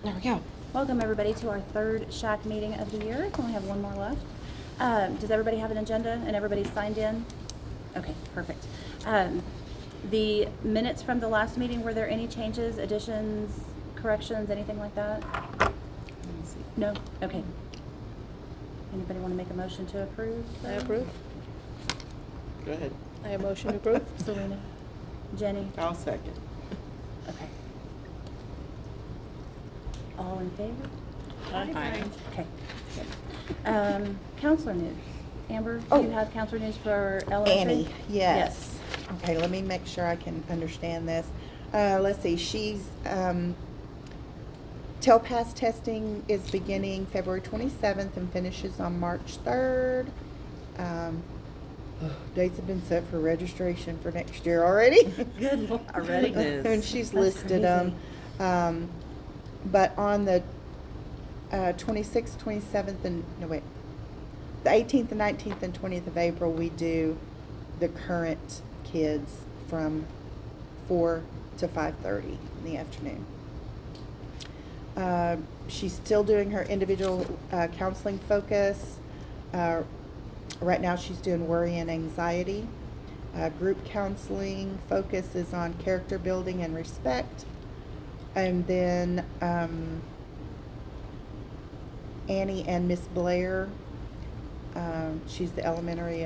There we go. Welcome everybody to our third SHAC meeting of the year. We only have one more left. Does everybody have an agenda and everybody's signed in? Okay, perfect. The minutes from the last meeting, were there any changes, additions, corrections, anything like that? No? Okay. Anybody want to make a motion to approve? I approve. Go ahead. I have motion to approve. Selena? Jenny? I'll second. Okay. All in favor? Aye. Okay. Good. Counselor news. Amber, do you have counselor news for elementary? Annie, yes. Okay, let me make sure I can understand this. Let's see, she's, TELPAS testing is beginning February 27th and finishes on March 3rd. Dates have been set for registration for next year already. Good Lord. Already? And she's That's listed them. crazy. But on the 26th, 27th, and, no wait, the 18th, and 19th, and 20th of April, we do the current kids from 4 to 5:30 in the afternoon. She's still doing her individual counseling focus. Right now she's doing worry and anxiety. Group counseling focus is on character building and respect. And then Annie and Miss Blair, she's the elementary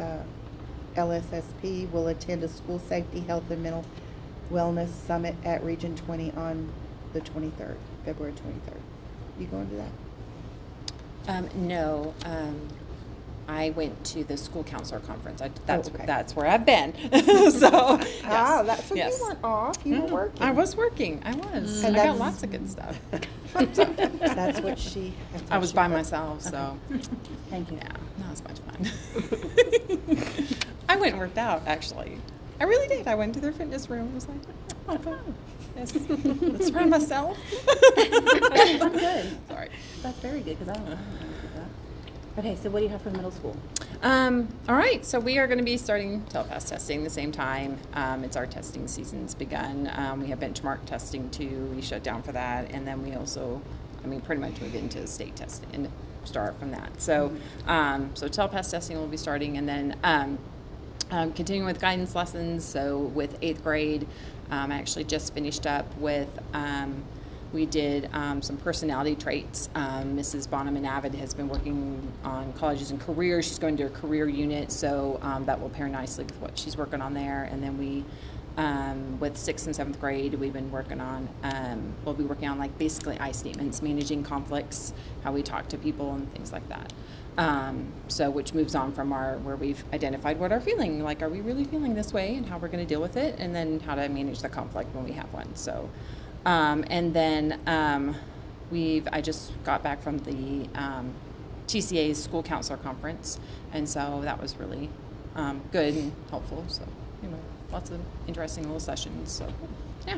LSSP, will attend a school safety, health, and mental wellness summit at Region 20 on the 23rd, February 23rd. You going to that? No, I went to the school counselor conference. That's okay. that's where I've been. So Ah, that's when yes. you weren't off. You were working. I was working. I was. And I got that's- lots of good stuff. That's what she. that's I what was she by put. myself, so Thank you. yeah, not as much fun. I went and worked out actually. I really did. I went to their fitness room. I was like, oh, fun. Yes, let's run myself. That's good. Sorry. That's very good, because I don't know anything about that. Okay, so what do you have for the middle school? All right, so we are going to be starting TELPAS testing the same time. It's our testing season's begun. We have benchmark testing too. We shut down for that, and then we also, pretty much move into state testing and start from that. So, so TELPAS testing will be starting, and then continuing with guidance lessons. So with 8th grade, I actually just finished up with. We did some personality traits. Mrs. Bonham Avid has been working on colleges and careers. She's going to do a career unit, so that will pair nicely with what she's working on there. And then we, with 6th and 7th grade, we've been working on, we'll be working on like basically I statements, managing conflicts, how we talk to people and things like that. So which moves on from where we've identified what our feeling, like are we really feeling this way and how we're going to deal with it, and then how to manage the conflict when we have one. So. And then I just got back from the TCA's school counselor conference, and so that was really good and helpful. So, lots of interesting little sessions. So, yeah.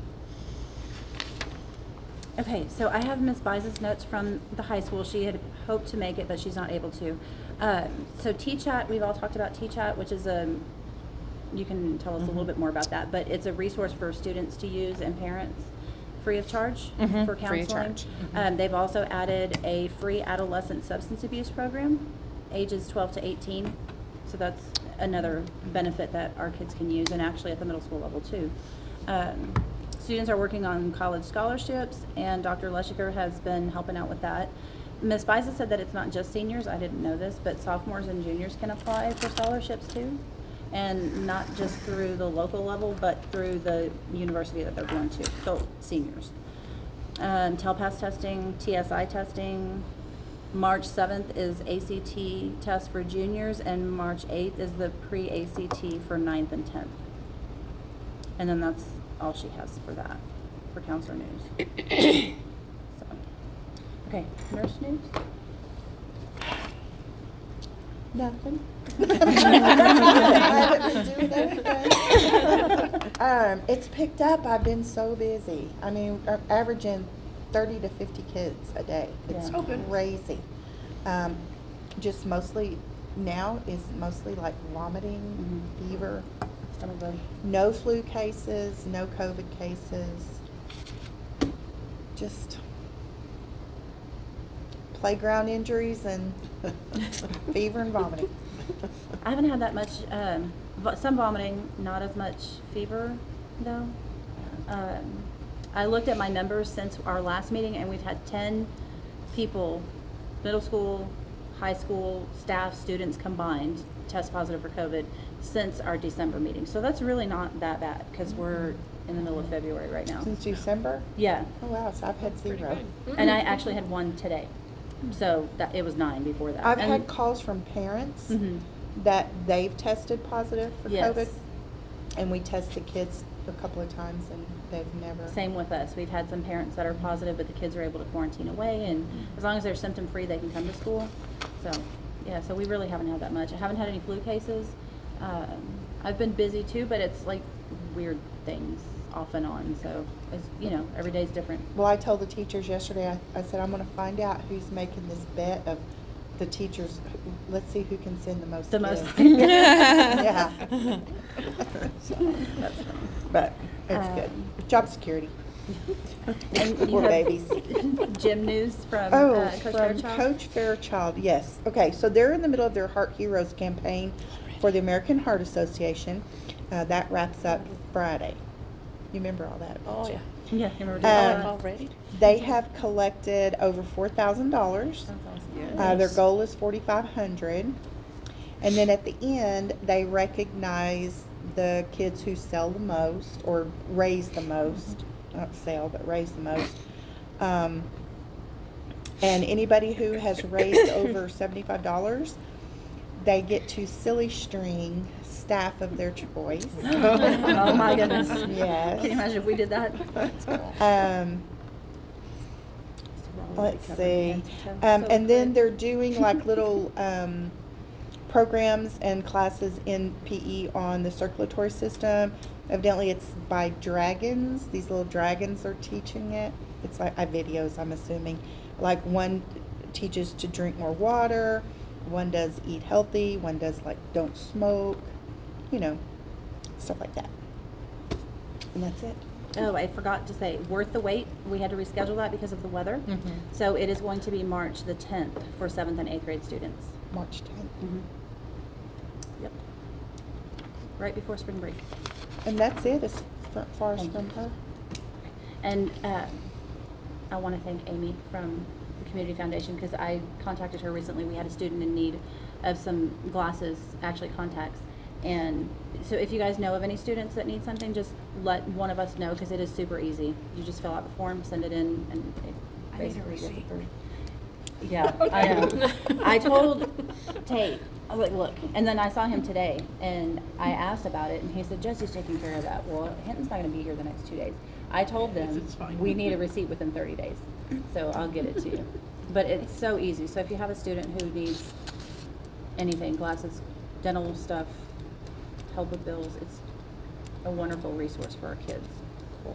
Okay, so I have Ms. Biza's notes from the high school. She had hoped to make it, but she's not able to. So T-Chat, we've all talked about T-Chat, which is you can tell us a little bit more about that, but it's a resource for students to use and parents, free of charge for counseling. Free of charge. They've also added a free adolescent substance abuse program, ages 12 to 18. So that's another benefit that our kids can use, and actually at the middle school level too. Students are working on college scholarships, and Dr. Leshiker has been helping out with that. Ms. Biza said that it's not just seniors. I didn't know this, but sophomores and juniors can apply for scholarships too. And not just through the local level, but through the university that they're going to, so seniors. TELPAS testing, TSI testing. March 7th is ACT test for juniors, and March 8th is the pre-ACT for 9th and 10th. And then that's all she has for that, for counselor news. So, okay, nurse news? Nothing. I haven't been doing anything. It's picked up. I've been so busy. I'm averaging 30 to 50 kids a day. It's Yeah. Oh, good. crazy. Just mostly now is mostly like vomiting, fever. Some of them. No flu cases, no COVID cases. just playground injuries and fever and vomiting. I haven't had that much, some vomiting, not as much fever though. I looked at my numbers since our last meeting and we've had 10 people, middle school, high school, staff, students combined, test positive for COVID since our December meeting. So that's really not that bad because we're in the middle of February right now. Since December? Yeah, Oh, wow, so I've had zero. and I actually had one today. So that, it was 9 before that. I've And- had calls from parents Mhm. that they've tested positive for Yes. COVID. And we tested kids a couple of times and they've never. Same with us. We've had some parents that are positive, but the kids are able to quarantine away, and as long as they're symptom free, they can come to school. So, yeah, so we really haven't had that much. I haven't had any flu cases. I've been busy too, but it's like weird things off and on. So, it's, you know, every day's different. Well, I told the teachers yesterday, I said, I'm gonna find out who's making this bet of the teachers. Let's see who can send the most The kids. most. Yeah. So, That's funny. but it's good. Job security. And you Poor have babies. gym news from Oh, Coach from Fairchild? Coach Fairchild, yes. Okay, so they're in the middle of their Heart Heroes campaign for the American Heart Association. That wraps up Friday. You remember all that? Oh, don't yeah. you? Yeah, you remember doing that? Already? They have collected over $4,000. That's awesome. Yeah. Their goal is $4,500. And then at the end, they recognize the kids who sell the most or raise the most. Not sell, but raise the most. And anybody who has raised over $75, they get to silly string staff of their choice. Oh my goodness. Yes. Can you imagine if we did that? Let's see. And then they're doing like little programs and classes in PE on the circulatory system. Evidently, it's by dragons. These little dragons are teaching it. It's like videos, I'm assuming. Like one teaches to drink more water, one does eat healthy, one does like don't smoke, you know, stuff like that. And that's it. Oh, I forgot to say, Worth the Wait, we had to reschedule that because of the weather. So it is going to be March the 10th for 7th and 8th grade students. March 10th. Yep. Right before spring break. And that's it as far as Thank from you. her. And I want to thank Amy from the Community Foundation because I contacted her recently. We had a student in need of some glasses, actually contacts. And so if you guys know of any students that need something, just let one of us know because it is super easy. You just fill out the form, send it in, and it basically gets approved. Yeah, I know. I told Tate, I was like, look, and then I saw him today, and I asked about it, and he said, Jesse's taking care of that. Well, Hinton's not going to be here the next 2 days. I told them It's fine. we need a receipt within 30 days, so I'll get it to you. But it's so easy. So if you have a student who needs anything, glasses, dental stuff, help with bills, it's a wonderful resource for our kids. Cool.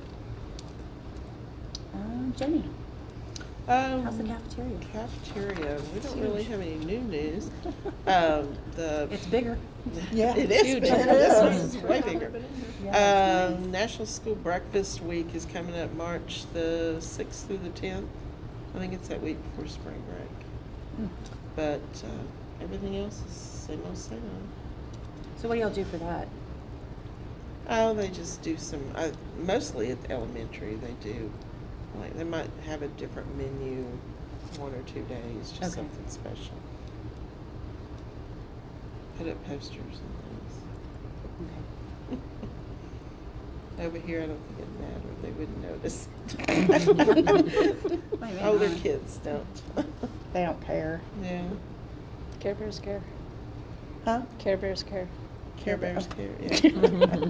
Jenny, how's the cafeteria? Cafeteria. We don't really have any new news. The It's bigger. Yeah. it is Huge. bigger. It This one is. is way bigger. Yeah, it's nice. National School Breakfast Week is coming up March the 6th through the 10th. I think it's that week before spring break. But everything else is same old, same old. So what do y'all do for that? Oh, they just do some, mostly at the elementary, they do, like, they might have a different menu 1 or 2 days, just Okay. something special. Put up posters and things. Over here, I don't think it mattered, they wouldn't notice. Maybe Older not. kids don't. They don't care. Yeah, Care Bears care. Huh? Care Bears care. Care Bears care, yeah.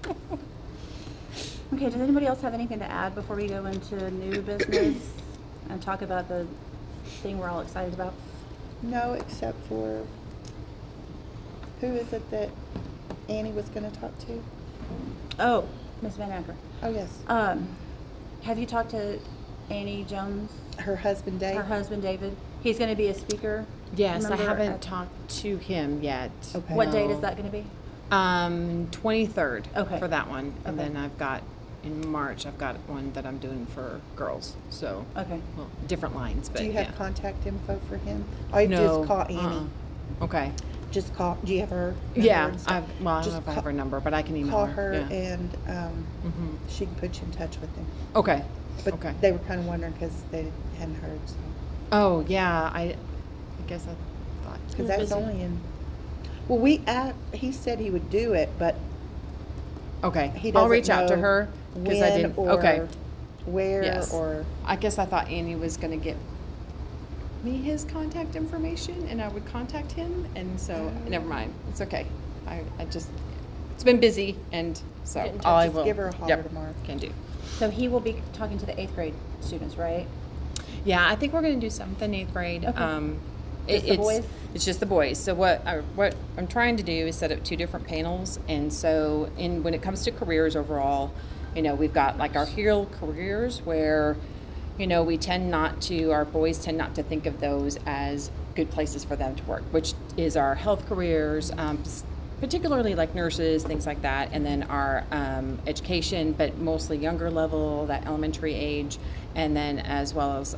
Okay, does anybody else have anything to add before we go into new business and talk about the thing we're all excited about? No, except for, who is it that Annie was gonna talk to? Oh, Miss Van Acker. Oh, yes. Have you talked to Annie Jones, Her husband Dave? her husband David? He's going to be a speaker. Yes, I remember, haven't at- talked to him yet. Okay. What date No. is that going to be? 23rd. Okay. For that one. And Okay. then I've got in March, I've got one that I'm doing for girls. So, Okay. well, different lines, but Do you have yeah. contact info for him? All you No, just call Annie. Okay. Just call, do you have her? number Yeah, and stuff? I don't know Just if I have ca- her number, but I can email Call her. her Yeah. and Mhm. she can put you in touch with him. Okay. But Okay. they were kind of wondering because they hadn't heard, so. Oh, yeah, I guess I thought. Because You're that's busy. only in, well, he said he would do it, but Okay, he I'll doesn't reach out to know her because I when didn't. or Okay, where Yes. or. I guess I thought Annie was gonna get me his contact information and I would contact him, and so never mind. It's okay. I just it's been busy, and so Get in touch. I Just will give her a holler yep, tomorrow. Can do. So he will be talking to the 8th grade students, right? Yeah, I think we're gonna do something in 8th grade. Okay. Just the boys? It's just the boys. So what I'm trying to do is set up 2 different panels, and so when it comes to careers overall, we've got like our hero careers where, we tend not to, our boys tend not to think of those as good places for them to work, which is our health careers, particularly like nurses, things like that, and then our education, but mostly younger level, that elementary age, and then as well as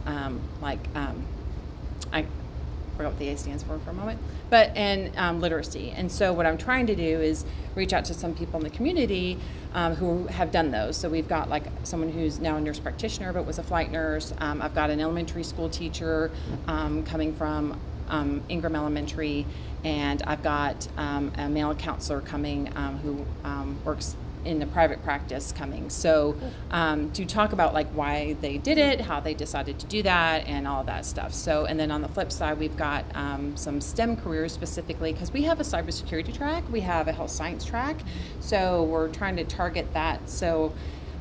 I forgot what the A stands for a moment, and literacy. And so what I'm trying to do is reach out to some people in the community who have done those. So we've got like someone who's now a nurse practitioner but was a flight nurse. I've got an elementary school teacher coming from Ingram Elementary, and I've got a male counselor coming who works in the private practice coming. So to talk about like why they did it, how they decided to do that, and all of that stuff. So, and then on the flip side, we've got some STEM careers specifically, because we have a cybersecurity track, we have a health science track. So we're trying to target that. So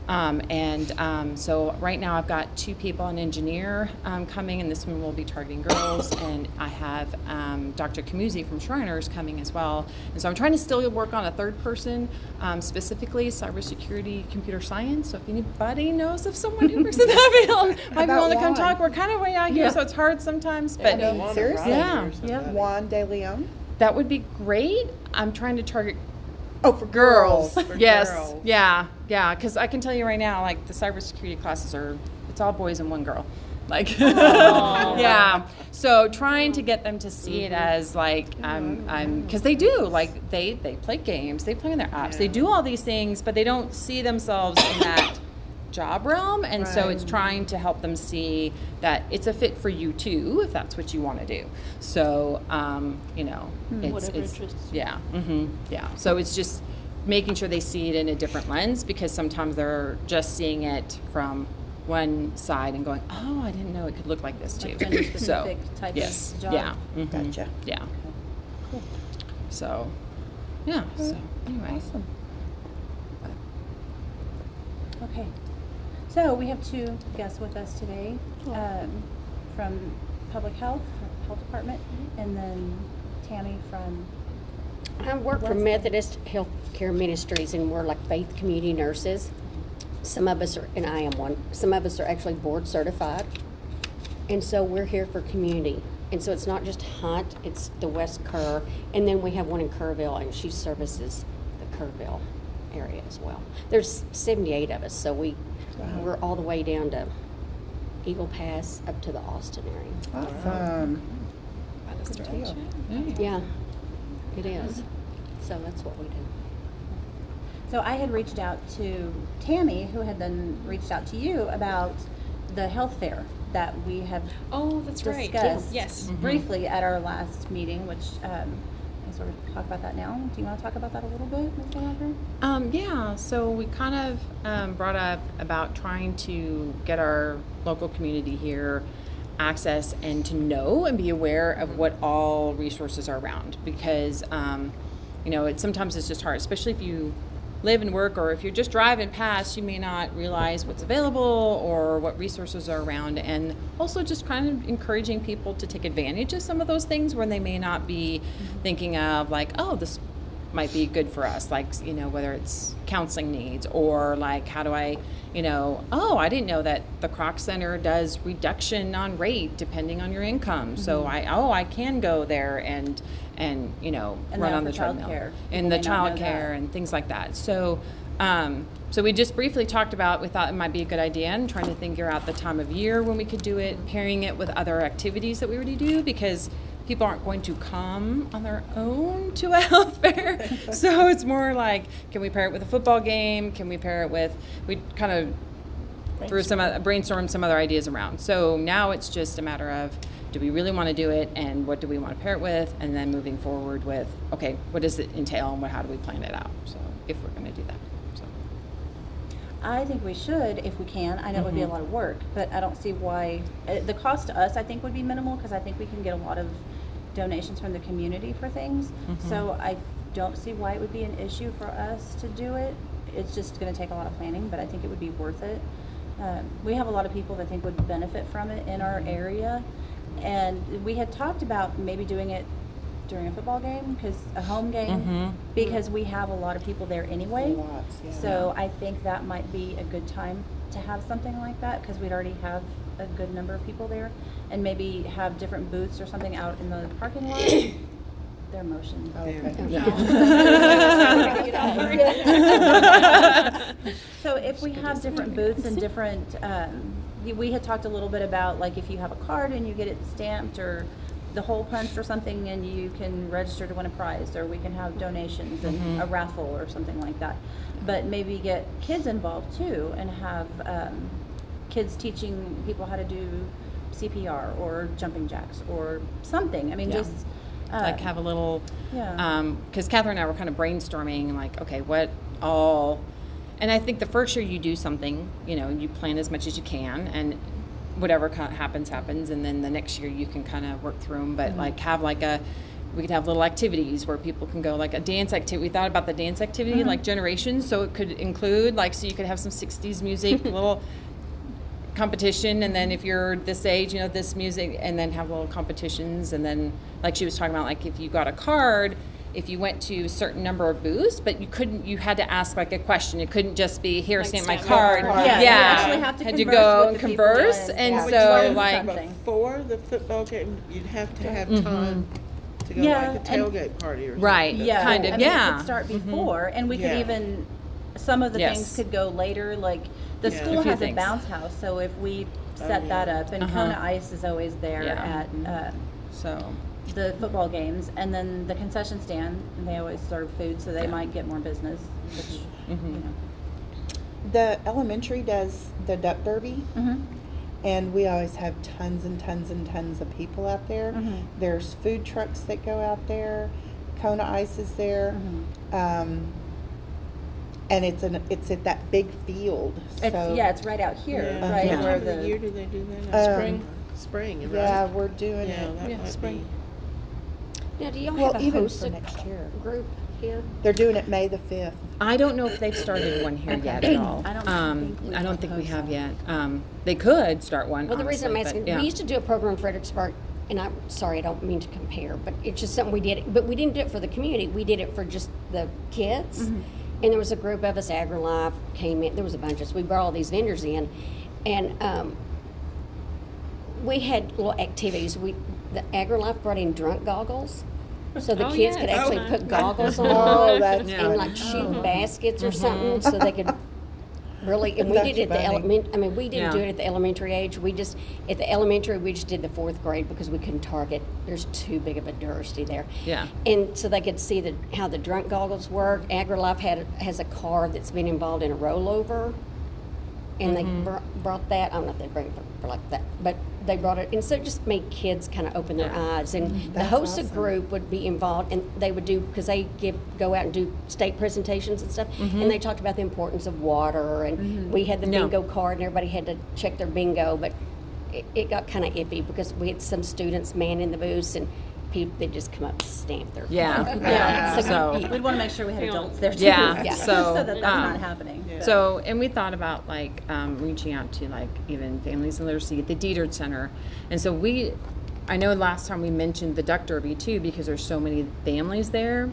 so right now I've got 2 people, an engineer coming, and this one will be targeting girls, and I have Dr. Camuzzi from Shriners coming as well. And so I'm trying to still work on a 3rd person, specifically cybersecurity, computer science. So if anybody knows of someone who works in that field, might be about willing to come Juan? talk. We're kind of way out here, Yeah. so it's hard sometimes, Yeah, but I mean, Juan or seriously? Riley or Yeah. somebody. Juan De Leon? that would be great. I'm trying to target Oh, for girls. girls. For Yes. girls. Yeah. Because I can tell you right now, like the cybersecurity classes it's all boys and 1 girl. Like, yeah. So trying to get them to see it as like because they do, like they play games, they play on their apps, they do all these things, but they don't see themselves in that job realm, and so it's trying to help them see that it's a fit for you too, if that's what you want to do. So Whatever interests you. yeah, yeah. So it's just making sure they see it in a different lens, because sometimes they're just seeing it from one side and going, oh, I didn't know it could look like this too. Like gender-specific type yes, of job. yeah, Gotcha. yeah. So, yeah. So anyway, Awesome. Okay. So we have 2 guests with us today from Public Health Department, and then Tammy from. I work for West Methodist Healthcare Ministries, and we're like faith community nurses. Some of us are, and I am one, some of us are actually board certified. And so we're here for community. And so it's not just Hunt, it's the West Kerr. And then we have one in Kerrville, and she services the Kerrville area as well. There's 78 of us, so we're all the way down to Eagle Pass up to the Austin area. Awesome. Good deal. Yeah, it is. So that's what we do. So I had reached out to Tammy, who had then reached out to you about the health fair that we have Oh, that's right. discussed Yes. briefly at our last meeting, which I sort of talk about that now. Do you want to talk about that a little bit, Ms. Walker? Yeah, so we kind of brought up about trying to get our local community here access and to know and be aware of what all resources are around, because sometimes it's just hard, especially if you live and work, or if you're just driving past, you may not realize what's available or what resources are around. And also just kind of encouraging people to take advantage of some of those things when they may not be thinking of like, oh, this might be good for us, like, whether it's counseling needs, or like, how do I, oh, I didn't know that the Kroc Center does reduction on rate depending on your income. So I can go there and And run they on the offer treadmill childcare. and People the may not know child care that. and things like that. So So we just briefly talked about, we thought it might be a good idea, and trying to figure out the time of year when we could do it, pairing it with other activities that we already do, because people aren't going to come on their own to a health fair. So it's more like, can we pair it with a football game? Can we pair it with, we kind of brainstorm some other ideas around. So now it's just a matter of, do we really want to do it, and what do we want to pair it with, and then moving forward with, okay, what does it entail, and how do we plan it out? So if we're going to do that. So I think we should if we can. I know it would be a lot of work, but I don't see why. The cost to us, I think, would be minimal because I think we can get a lot of donations from the community for things. So I don't see why it would be an issue for us to do it. It's just going to take a lot of planning, but I think it would be worth it. We have a lot of people that think would benefit from it in our area, and we had talked about maybe doing it during a football game, because a home game, because we have a lot of people there anyway. Lots, yeah. So I think that might be a good time to have something like that, because we'd already have a good number of people there, and maybe have different booths or something out in the parking lot. Their motion. So if we have different booths and different, we had talked a little bit about, like, if you have a card and you get it stamped or the hole punched or something, and you can register to win a prize, or we can have donations and a raffle or something like that. But maybe get kids involved too, and have kids teaching people how to do CPR or jumping jacks or something. I mean, Yeah. just like have a little, yeah. because Catherine and I were kind of brainstorming, like, okay, what all, and I think the first year you do something, you plan as much as you can, and whatever happens, and then the next year you can kind of work through them, but like have we could have little activities where people can go, like a dance activity. We thought about the dance activity, like Generations, so it could include, like, so you could have some 60s music, little competition, and then if you're this age, this music, and then have little competitions, and then, like she was talking about, like if you got a card, if you went to a certain number of booths, but you had to ask like a question. It couldn't just be, here, Like stamp my stamp card. my card. Yeah, you actually have to had converse go with and the people converse, and- and Yeah. so Which like, something. Before the football game, you'd have to have time to go Yeah, like a and- tailgate party or something. Right. Yeah, kind of, I mean, yeah. it could start before, and we could Yeah. even, some of the Yes. things could go later, like, the Yeah. school A few has a things. bounce house, so if we set yeah. that up, and Kona Ice is always there Yeah. at, So the football games, and then the concession stand, and they always serve food, so they might get more business, which, The elementary does the duck derby, and we always have tons and tons and tons of people out there. There's food trucks that go out there. Kona Ice is there. And it's at that big field. So It's right out here, Yeah. right Yeah. What where time of the year the, do they do that? Spring. Spring, right? yeah, we're doing Yeah, it. that Yeah, might spring. Now, do y'all Well, have a even host for next year. group here? They're doing it May the 5th. I don't know if they've started one here yet at all. I don't think we I don't think we have have yet. They could start one. Well, the reason I'm honestly, asking, but, yeah. we used to do a program in Fredericksburg, and I'm sorry, I don't mean to compare, but it's just something we did. But we didn't do it for the community. We did it for just the kids. And there was a group of us, AgriLife came in. There was a bunch of us. We brought all these vendors in, and we had little activities. The AgriLife brought in drunk goggles, so the Oh, kids yes. could actually Oh. put goggles on Oh, that's Yeah. and like shoot baskets or something, so they could really. And we That's did it at the funny. element. I mean, we didn't do Yeah. it at the elementary age. We just at the elementary we just did the 4th grade because we couldn't target. There's too big of a diversity there. Yeah. And so they could see how the drunk goggles work. AgriLife has a car that's been involved in a rollover, and they brought that. I don't know if they bring it for like that, but they brought it, and so it just made kids kind of open their eyes. And the That's HOSA awesome. group would be involved, and they would do, because they go out and do state presentations and stuff, and they talked about the importance of water, and we had the Yeah. bingo card, and everybody had to check their bingo, but it got kind of iffy because we had some students manning the booths, and people, they just come up and stamp their Yeah. Yeah. So we'd want to make sure we had adults there too. Yeah, Yeah. so, that that's not happening. Yeah. So, and we thought about like reaching out to like even Families and Literacy at the Dietert Center. And so I know last time we mentioned the Duck Derby too, because there's so many families there.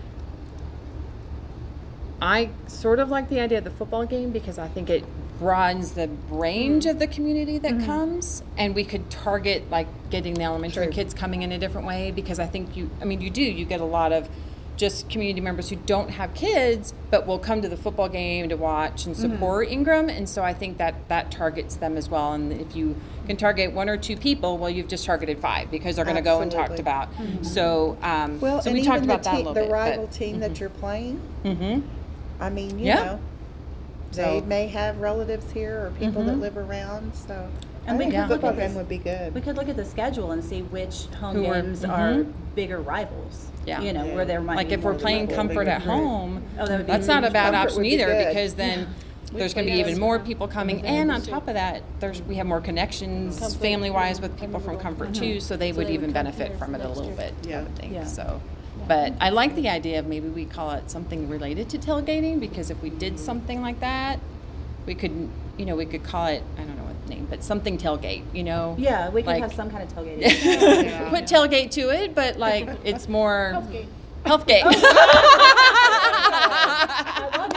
I sort of like the idea of the football game because I think it broadens the range of the community that comes, and we could target like getting the elementary kids coming in a different way, because I think you get a lot of just community members who don't have kids, but will come to the football game to watch and support Ingram. And so I think that targets them as well. And if you can target 1 or 2 people, well, you've just targeted 5 because they're going to go and talked Absolutely. about. So, Well, so and we talked even about that a little the bit. rival team that you're playing, I mean, you Yeah. know, they So- may have relatives here or people that live around, so And I we think could a look football at this- game would be good. We could look at the schedule and see which home Who are- games are bigger rivals. Yeah. You know, where there might like be if we're more playing local. Comfort at home, Oh, that would be that's not a huge. bad Comfort option would be either good. because then there's going to be even more people coming. And on top of that, we have more connections family-wise with people from Comfort too, so they would even benefit from it a little bit, I Yeah. would think. Yeah. So, but I like the idea of maybe we call it something related to tailgating, because if we did something like that, we could, we could call it, I don't know what the name, but something tailgate, Yeah, we could like- have some kind of tailgating. Put tailgate to it, but like it's more Healthgate. I love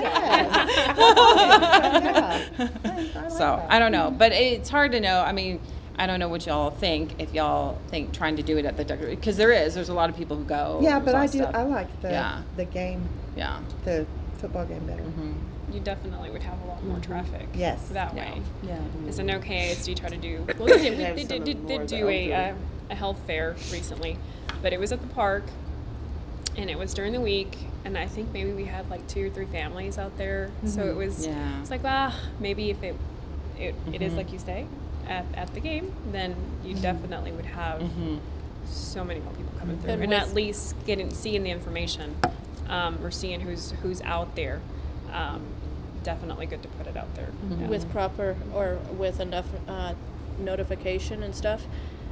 that. So I don't know, but it's hard to know. I mean, I don't know what y'all think. If y'all think trying to do it at the because there's a lot of people who go. Yeah, There's but a lot I of do. stuff. I like Yeah. the game, Yeah. the football game better. You definitely would have a lot more traffic. Yes. That Yeah. way. Yeah. As I know KISD tried to do, well, they did, Have they some did, of did more do the a elderly. health fair recently, but it was at the park, and it was during the week, and I think maybe we had like 2 or 3 families out there, so it was, Yeah. it's like, maybe if it is like you say, at the game, then you definitely would have so many more people coming through, And and with- at least seeing the information, or seeing who's out there. Definitely good to put it out there. Yeah. With proper or with enough notification and stuff,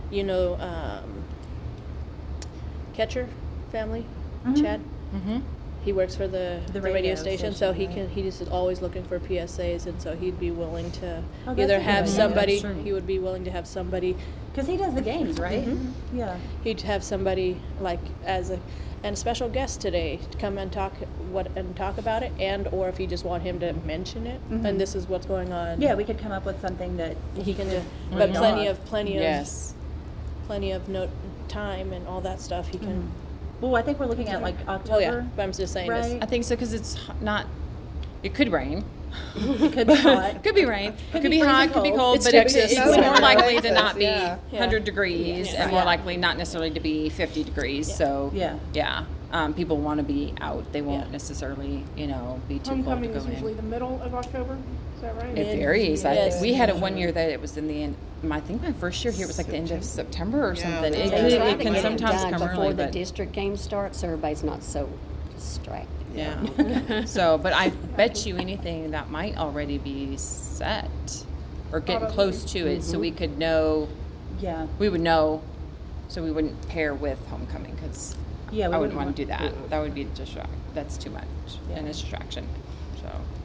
Catcher family, Chad. He works for the radio radio station, station, so right. he's always looking for PSAs, and so he'd be willing to Oh, that's either a good have idea. somebody. That's true. He would be willing to have somebody. Because he does the games, right? Yeah. He'd have somebody like as a special guest today to come and talk about it, and or if you just want him to mention it, and this is what's going on. Yeah, we could come up with something that he can do. read But off. Yes. plenty of note time and all that stuff. He can. Well, I think we're looking at like October. Oh yeah, but I'm just saying. Right. I think so because it's not. It could rain. It could be hot. Could be rain. Could be be hot. freezing Could be cold. cold. It's But Texas. it's It's more winter. likely to Texas, not be yeah. 100 degrees, and more likely not necessarily to be 50 degrees. So Yeah. people want to be out. They won't Yeah. necessarily, be too cold to Homecoming go is usually in. the middle of October, is that right? It varies. I Yes. think we had it one year that it was in the end. I think my first year here was like the end of September or Yeah, something. that's It, right. can- Try it to can get sometimes done come before early, the but district game starts, so everybody's not so distracted. yeah. So, but I bet you anything that might already be set or getting close to it, so we could know. Yeah. We would know, so we wouldn't pair with homecoming because Yeah, we I wouldn't wouldn't want want- to do that. That would be that's too much and a distraction. So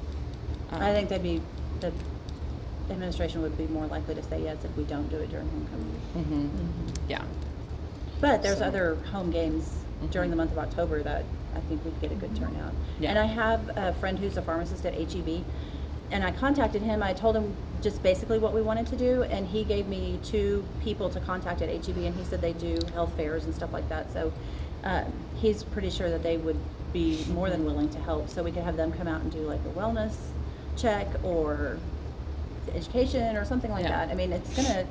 I think the administration would be more likely to say yes if we don't do it during homecoming. yeah. But there's other home games during the month of October that I think we'd get a good turnout. Yeah. And I have a friend who's a pharmacist at HEB, and I contacted him. I told him just basically what we wanted to do, and he gave me 2 people to contact at HEB, and he said they do health fairs and stuff like that. So he's pretty sure that they would be more than willing to help. So we could have them come out and do like a wellness check or education or something like Yeah. that. I mean, it's gonna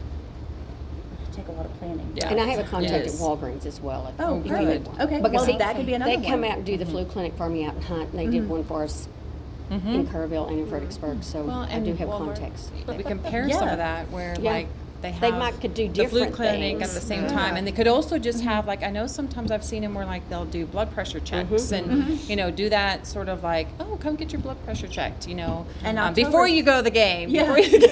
take a lot of planning. Yeah. And I have a contact at Yes. Walgreens as well. if- Oh, if you great. need one. Okay, Because well, that could be another They come one. out and do the flu clinic for me out in Hunt, and they did one for us in Kerrville and in Fredericksburg, so Well, I do and have Walmart. contacts. We can pair some Yeah. of that where Yeah. like they have They might could do the flu different clinic at things. the same time, and they could also just have like I know sometimes I've seen them where like they'll do blood pressure checks and do that sort of like come get your blood pressure checked And before October- you go to the game Yeah. before you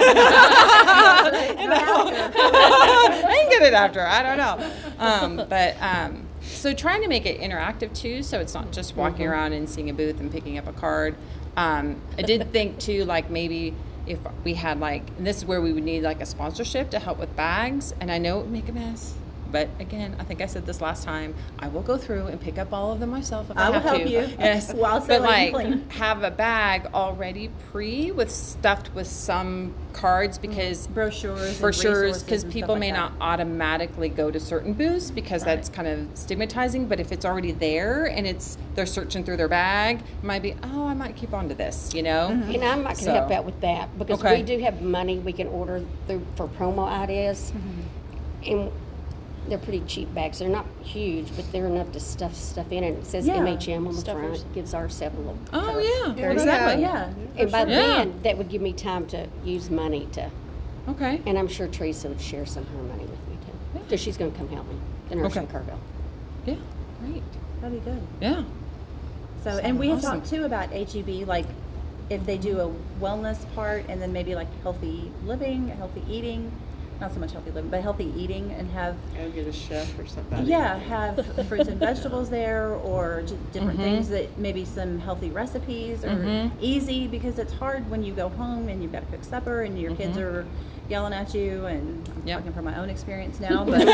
I can get it after. I don't know. But so trying to make it interactive too, so it's not just walking around and seeing a booth and picking up a card. I did think too, like maybe if we had like, and this is where we would need like a sponsorship to help with bags, and I know it would make a mess. but again, I think I said this last time, I will go through and pick up all of them myself if I I will have help to. you. Yes. While But selling like, clean. have a bag already with stuffed with some cards because Brochures. because people may not automatically go to certain booths because that's kind of stigmatizing. But if it's already there and they're searching through their bag, it might be, oh, I might keep on to this, you know? And I'm not gonna help out with that, because Okay. we do have money we can order for promo ideas. And they're pretty cheap bags. They're not huge, but they're enough to stuff stuff in, and it says Yeah. MHM on the Stuffers. front. Gives ourselves a little. Oh, yeah, Yeah, exactly. Yeah. And by sure. Yeah. then, that would give me time to use money to, Okay. and I'm sure Teresa would share some of her money with me too, because she's gonna come help me, the nurse Okay. from Carville. Yeah, great. That'd be good. Yeah. So, and we had Awesome. talked too about HEB, like if they do a wellness part and then maybe like healthy living, healthy eating, not so much healthy living, but healthy eating, and have, Go get a chef or somebody. yeah, have fruits and vegetables there, or different Mhm. things that maybe some healthy recipes or Mhm. easy, because it's hard when you go home and you've got to cook supper and your kids are yelling at you, and I'm Yep. talking from my own experience now, but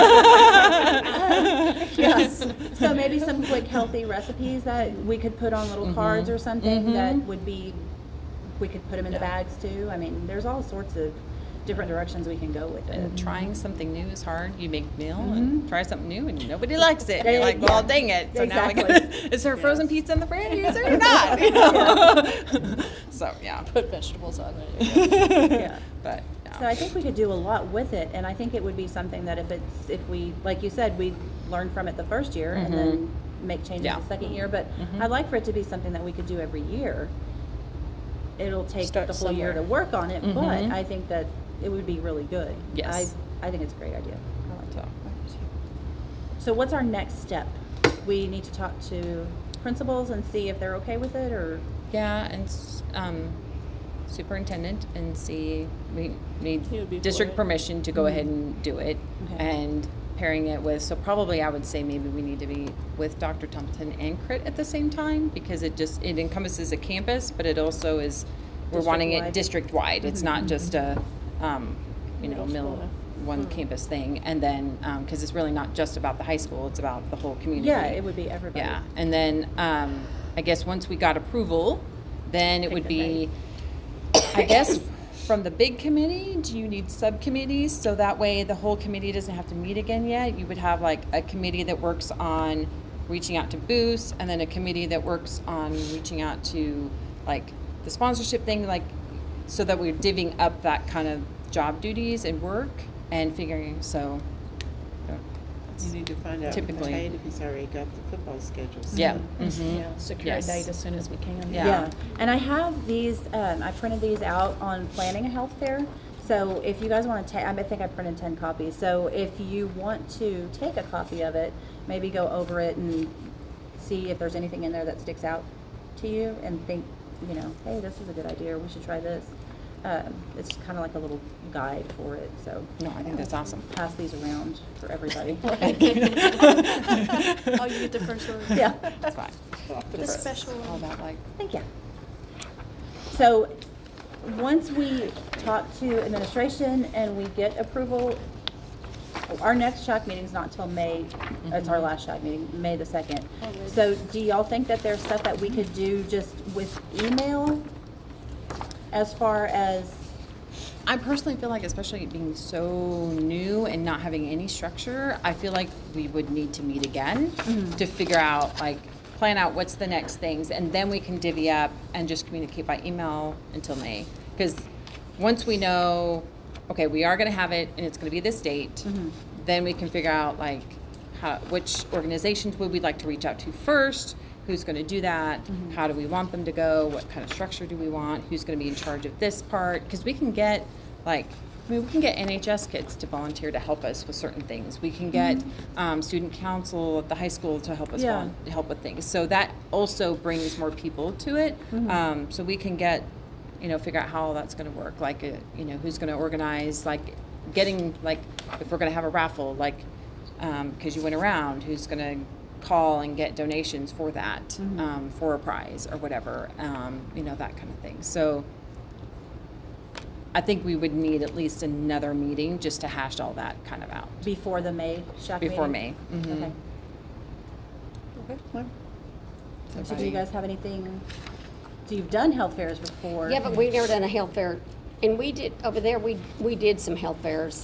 yes. So maybe some quick healthy recipes that we could put on little cards or something that would be, we could put them in the bags too. I mean, there's all sorts of different directions we can go with it. And trying something new is hard. You make meal and try something new and nobody likes it. Yeah, You're like, yeah. well, dang it. So now Exactly. is there frozen pizza in the fridge or not? You know? So, yeah. Put vegetables on it. Yeah. But, So I think we could do a lot with it, and I think it would be something that if we, like you said, we learn from it the first year and then make changes Yeah. the second year, but I'd like for it to be something that we could do every year. It'll take Start the whole year to somewhere. work on it, but I think that it would be really good. Yes. I think it's a great idea. I like it. so. So what's our next step? We need to talk to principals and see if they're okay with it, or Yeah, and superintendent and see, we need He would be for district it. permission to go ahead and do it. Okay. And pairing it with, so probably I would say maybe we need to be with Dr. Thompson and CRIT at the same time, because it encompasses a campus, but it also is, we're wanting it District-wide. district-wide. It's not just a, Middle school. one campus thing. And then, because it's really not just about the high school, it's about the whole community. yeah, it would be everybody. Yeah, and then I guess once we got approval, then it Pick would the be, I guess, from the big committee, do you need subcommittees? So that way the whole committee doesn't have to meet again yet. You would have like a committee that works on reaching out to booths, and then a committee that works on reaching out to like the sponsorship thing, like so that we're divvying up that kind of job duties and work and figuring, so. You need to find out from Typically. Tate if he's already got the football schedules. Yeah. Yeah, secure Yes. a date as soon as we can. Yeah. Yeah, and I have these, I printed these out on planning a health fair. So if you guys want to take, I think I printed 10 copies. So if you want to take a copy of it, maybe go over it and see if there's anything in there that sticks out to you and think, you know, hey, this is a good idea, or we should try this. It's kind of like a little guide for it, so. No, I think that's awesome. Pass these around for everybody. Oh, you get the first one. Yeah. That's fine. The special All one. that like. Thank you. So, once we talk to administration and we get approval, our next SHAC meeting is not until May, it's our last SHAC meeting, May the 2nd. So, do y'all think that there's stuff that we could do just with email as far as, I personally feel like, especially being so new and not having any structure, I feel like we would need to meet again to figure out, like, plan out what's the next things, and then we can divvy up and just communicate by email until May. Because once we know, okay, we are going to have it and it's going to be this date, then we can figure out, like, which organizations would we like to reach out to first, who's going to do that, how do we want them to go, what kind of structure do we want, who's going to be in charge of this part, because we can get, like, we can get NHS kids to volunteer to help us with certain things. We can get student council at the high school to help us Yeah. help with things. So that also brings more people to it. So we can get, figure out how all that's going to work. Like, who's going to organize, like, getting, like, if we're going to have a raffle, like, because you went around, who's going to call and get donations for that, for a prize or whatever, that kind of thing. So I think we would need at least another meeting just to hash all that kind of out. Before the May SHAC meeting? Before May. Mhm. Okay. Well, So do you guys have anything, so you've done health fairs before? Yeah, but we've never done a health fair. And we did, over there, we did some health fairs.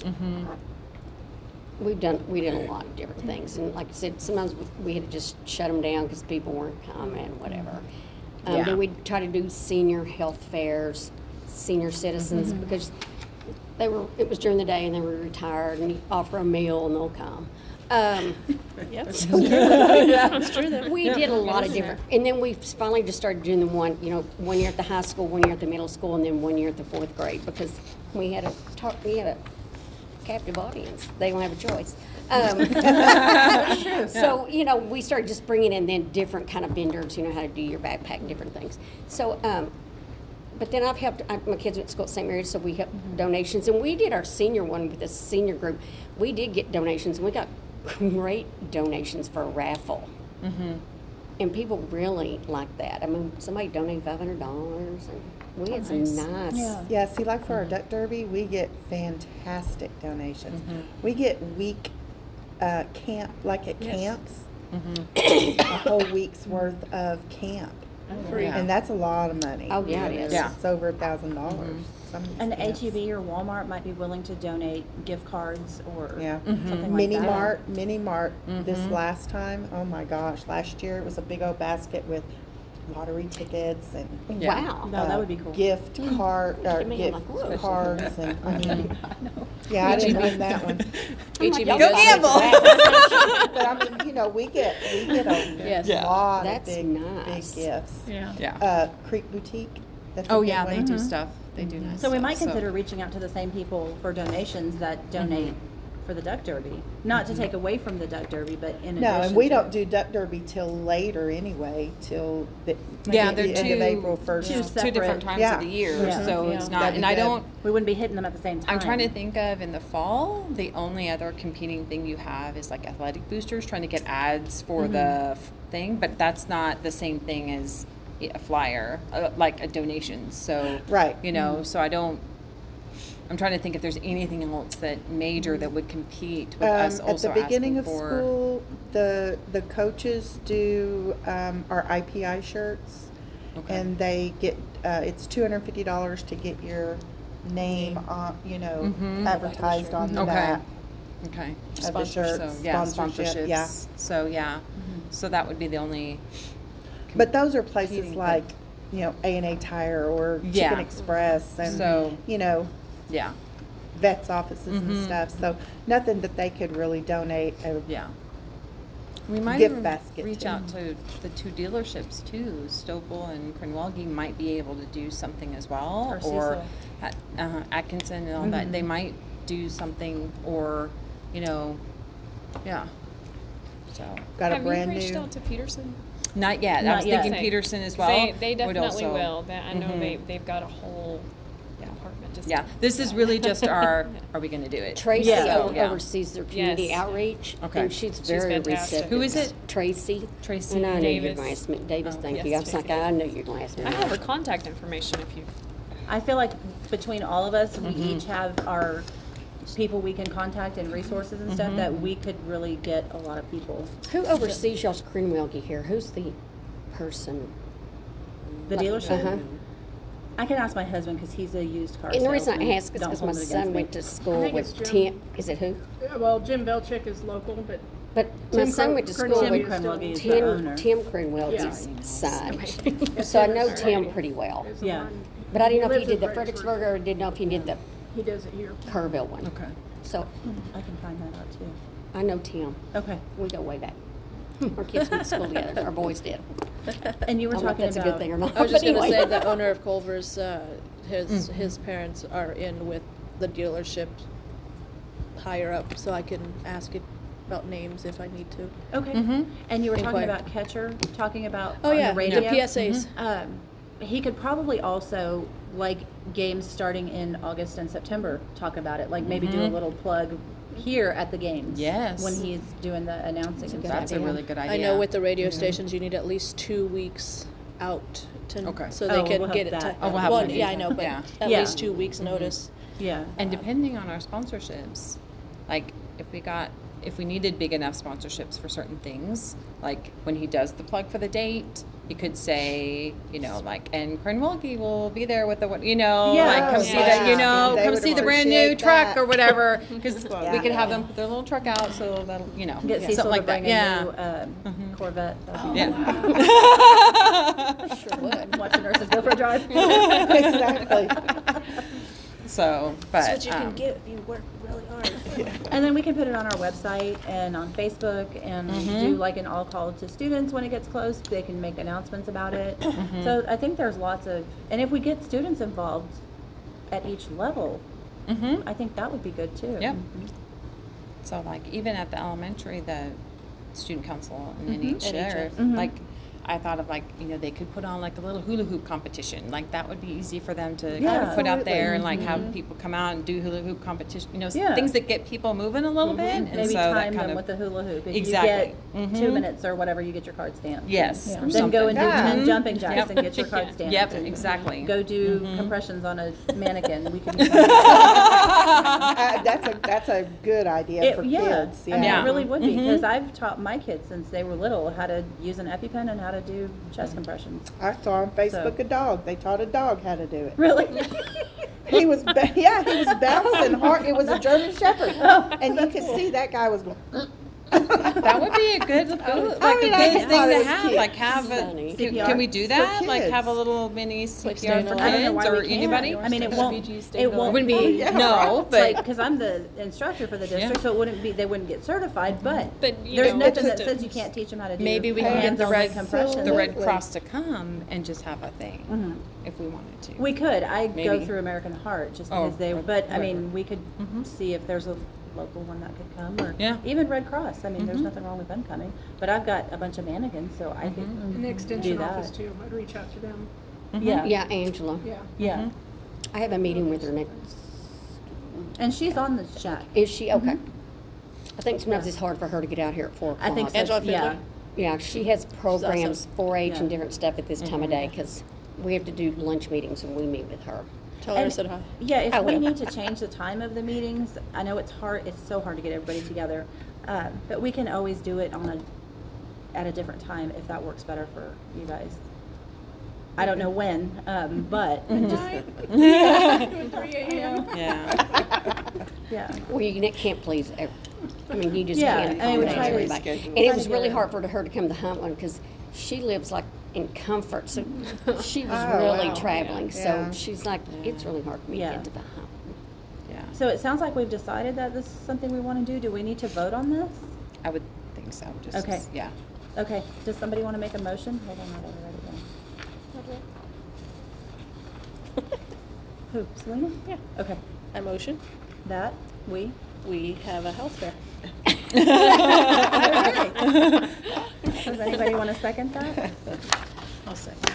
We did a lot of different things. And like I said, sometimes we had to just shut them down because people weren't coming, whatever. Yeah. Then we'd try to do senior health fairs, senior citizens, because it was during the day and they were retired, and you offer a meal and they'll come. Yep. That's true. We did a lot of different, and then we finally just started doing the one year at the high school, 1 year at the middle school, and then 1 year at the 4th grade, because we had a captive audience. They don't have a choice. So, we started just bringing in then different kind of vendors, how to do your backpack and different things. So, but then I've helped, my kids went to school at St. Mary's, so we helped donations. And we did our senior one with the senior group. We did get donations, and we got great donations for a raffle. And people really liked that. I mean, somebody donated $500, and we had some nice. Yeah, see, like for our duck derby, we get fantastic donations. We get week camp, like at camps, a whole week's worth of camp. Free. And that's a lot of money. Oh, yeah, it is. Yeah. It's over $1,000. And HEB or Walmart might be willing to donate gift cards or Yeah. something like Mini that. Mart this last time, oh my gosh, last year it was a big old basket with lottery tickets and Yeah. Wow. No, that would be cool. gift card, or me, I'm gift like, whoa. cards and, I mean, yeah, I didn't win that one. HEB Go does gamble. But I mean, we get a Yes. Yeah. lot of That's big nice. gifts. Yeah. Creek Boutique. That's a Oh, big yeah, one. they do stuff. They do nice So we stuff, might consider reaching out to the same people for donations that donate for the duck derby. Not to take away from the duck derby, but in addition No, and we to- don't do duck derby till later anyway, till Yeah, maybe they're the end of two- April 1st. two two separate- different times Yeah. of the year, Yeah. so Yeah. it's not, That'd and be I good. don't, We wouldn't be hitting them at the same time. I'm trying to think of in the fall, the only other competing thing you have is like athletic boosters, trying to get ads for the thing, but that's not the same thing as a flyer, like a donation, so. Right. So I'm trying to think if there's anything else that major that would compete with us At also the beginning asking of for. school, the coaches do our IPI shirts, Okay. and they get it's $250 to get your name on, advertised on the Okay. back Okay. of the shirt. So, yeah, Sponsorship, yeah. So, yeah, so that would be the only. But those are places competing like, A&A Tire or Yeah. Chicken Express and, So- Yeah, vets offices and Mhm. stuff. So nothing that they could really donate. yeah. We might Gift even basket, reach too. out to the two dealerships too. Stopel and Cronwalgi might be able to do something as well, Or or Cecil. Atkinson and all that. They might do something, or yeah. So Got a Have brand you reached new. out to Peterson? not yet. I Not was yet. thinking Peterson as well. They would definitely also- will. That, I know Mhm. they've got a whole Yeah. department just. Yeah, this is really just our. Are we going to do it? Tracy Yeah. Yeah. oversees their community Yes. outreach, Okay. and she's very fantastic. receptive. Who is it? Tracy. Tracy And I knew you were Davis. going to ask me. Davis, Oh, thank yes, you. I was like, Tracy. I knew you were going to ask me. I have her contact information if you. I feel like between all of us, we Mm-hmm. each have our people we can contact and resources and Mm-hmm. stuff that we could really get a lot of people. Who oversees y'all's Cronwalgi here? Who's the person? The Like, dealership? uh-huh. I can ask my husband because he's a used car And the reason salesman. I ask is Don't because my hold it against son me. went to school think with it's Tim. Jim. Is it who? Yeah, well, Jim Belchick is local, but But my Tim son went to Cron- school Tim with Cronwalgi is the owner. Tim Cronwalgi's Yeah. son. So I know Tim pretty well. is the Yeah. one. But I didn't know if lives he did the in Fredericksburg or didn't know if he did the He does it here. Kerrville one. Okay. So I can find that out too. I know Tim. Okay. We go way back. Our kids went to school together. Our boys did. And you I were don't know if talking that's about. a good thing or not. I was just but gonna anyway. say the owner of Culver's, his parents are in with the dealership higher up, so I can ask it about names if I need to. Okay. Mm-hmm. And you were talking Inquire. about Catcher, talking about Oh on yeah, the radio. the PSAs. He could probably also, like games starting in August and September, talk about it. Like maybe do a little plug here at the games. Yes. When he's doing the announcing and good stuff. That's a really good idea. I know with the radio stations, you need at least 2 weeks out to, Okay. so they Oh, can we'll get it have to. that. Oh, we'll have well, them yeah, I in. know, but Yeah. at Yeah. least 2 weeks notice. Yeah. And depending on our sponsorships, like if we needed big enough sponsorships for certain things, like when he does the plug for the date, he could say, like, and Krenwolke will be there with the, like, come see Yeah. the, They come would see the brand new appreciate truck that. or whatever, because Yeah. we could have them put their little truck out, so that'll, Get something Cecil like to that. bring Yeah. a new Corvette. Yeah. Sure would. Watch the nurses go for a drive. Exactly. So, but. That's what you can get if you work really hard. And then we can put it on our website and on Facebook and do like an all call to students when it gets close. They can make announcements about it. So I think there's lots of, and if we get students involved at each level, I think that would be good too. Yep. So like even at the elementary, the student council and NHS, like I thought of like, they could put on like a little hula hoop competition. Like that would be easy for them to kind of put out there and like have people come out and do hula hoop competition, Yeah. things that get people moving a little bit. And Maybe so that time kind them of, with the hula hoop. If Exactly. you get 2 minutes or whatever, you get your card stamped. yes. Yeah. Or Then something. go and do Yeah. 10 jumping jacks Yep. and get your card stamped. Yep, And exactly. Go do compressions on a mannequin. We can. That's a good idea for kids. I mean, Yeah. it really would be because I've taught my kids since they were little how to use an EpiPen and how to do chest compressions. I saw on Facebook a dog. They taught a dog how to do it. Really? He was bouncing hard. It was a German Shepherd, and you could see that guy was going. That would be a good, like I a mean, good I thing just thought it to was have. cute. Like have a, Funny. can we do For that? Like have a kids. little mini Like CPR staying for alive. I don't know kids why or we can't. anybody? I mean, it won't. BG It won't Wouldn't be Yeah. no, but like because I'm the instructor for the district, Yeah. so it wouldn't be. They wouldn't get certified, but But, you there's know, nothing that just- says you can't teach them how to do. maybe we can get the hands-only Red compressions. the Red Absolutely. Cross to come and just have a thing if we wanted to. We could. I go Maybe. through American Heart just Oh, because they. or But I mean, whatever. we could see if there's a local one that could come, or Yeah. even Red Cross. I mean, there's nothing wrong with them coming. But I've got a bunch of mannequins, so I could And the do extension that. office too, I'd reach out to them. Yeah, Yeah, Angela. Yeah. yeah. I have a meeting with her next. And she's on the chat. Is she okay? I think sometimes it's hard for her to get out here at 4:00. I think so. Angela Yeah. Fiddler? Yeah, she has programs, 4-H Yeah. and different stuff at this time of day because we have to do lunch meetings and we meet with her. Tell her I And- said hi. Yeah, if I we will. need to change the time of the meetings, I know it's hard, it's so hard to get everybody together. But we can always do it at a different time if that works better for you guys. I don't know when, but just, 2 and 3 a.m. Yeah. yeah. Well, you can't please, I mean, you just Yeah, can't I mean, we accommodate try to everybody. schedule. And it was to really get- hard for her to come to Huntland because she lives like in comfort, so she was Oh, really wow. traveling. Yeah. So she's like, it's really hard for me to Yeah. get to the Huntland. Yeah. So it sounds like we've decided that this is something we want to do. Do we need to vote on this? I would think so. Just Okay. yeah. Okay, does somebody want to make a motion? Hold on, I gotta write it down. Who, Selena? Yeah. Okay, I motion. that, we. We have a health fair. Okay. Does anybody want to second that? I'll second.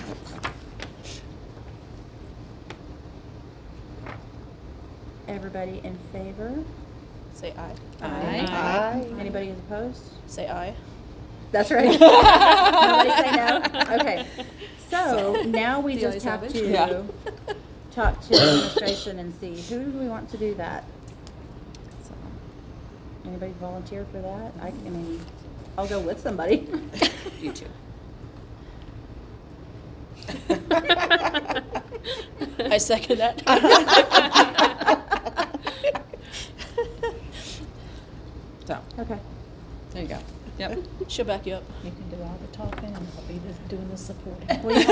Everybody in favor? Say aye. Aye. Anybody is opposed? Say aye. That's right. Nobody say no? Okay. So now we The just ayes have have it. to Yeah. talk to administration and see, who do we want to do that? So, Anybody volunteer for that? I mean, I'll go with somebody. you too. I second that. So Okay. there you go. Yep. She'll back you up. You can do all the talking and I'll be just doing the supporting.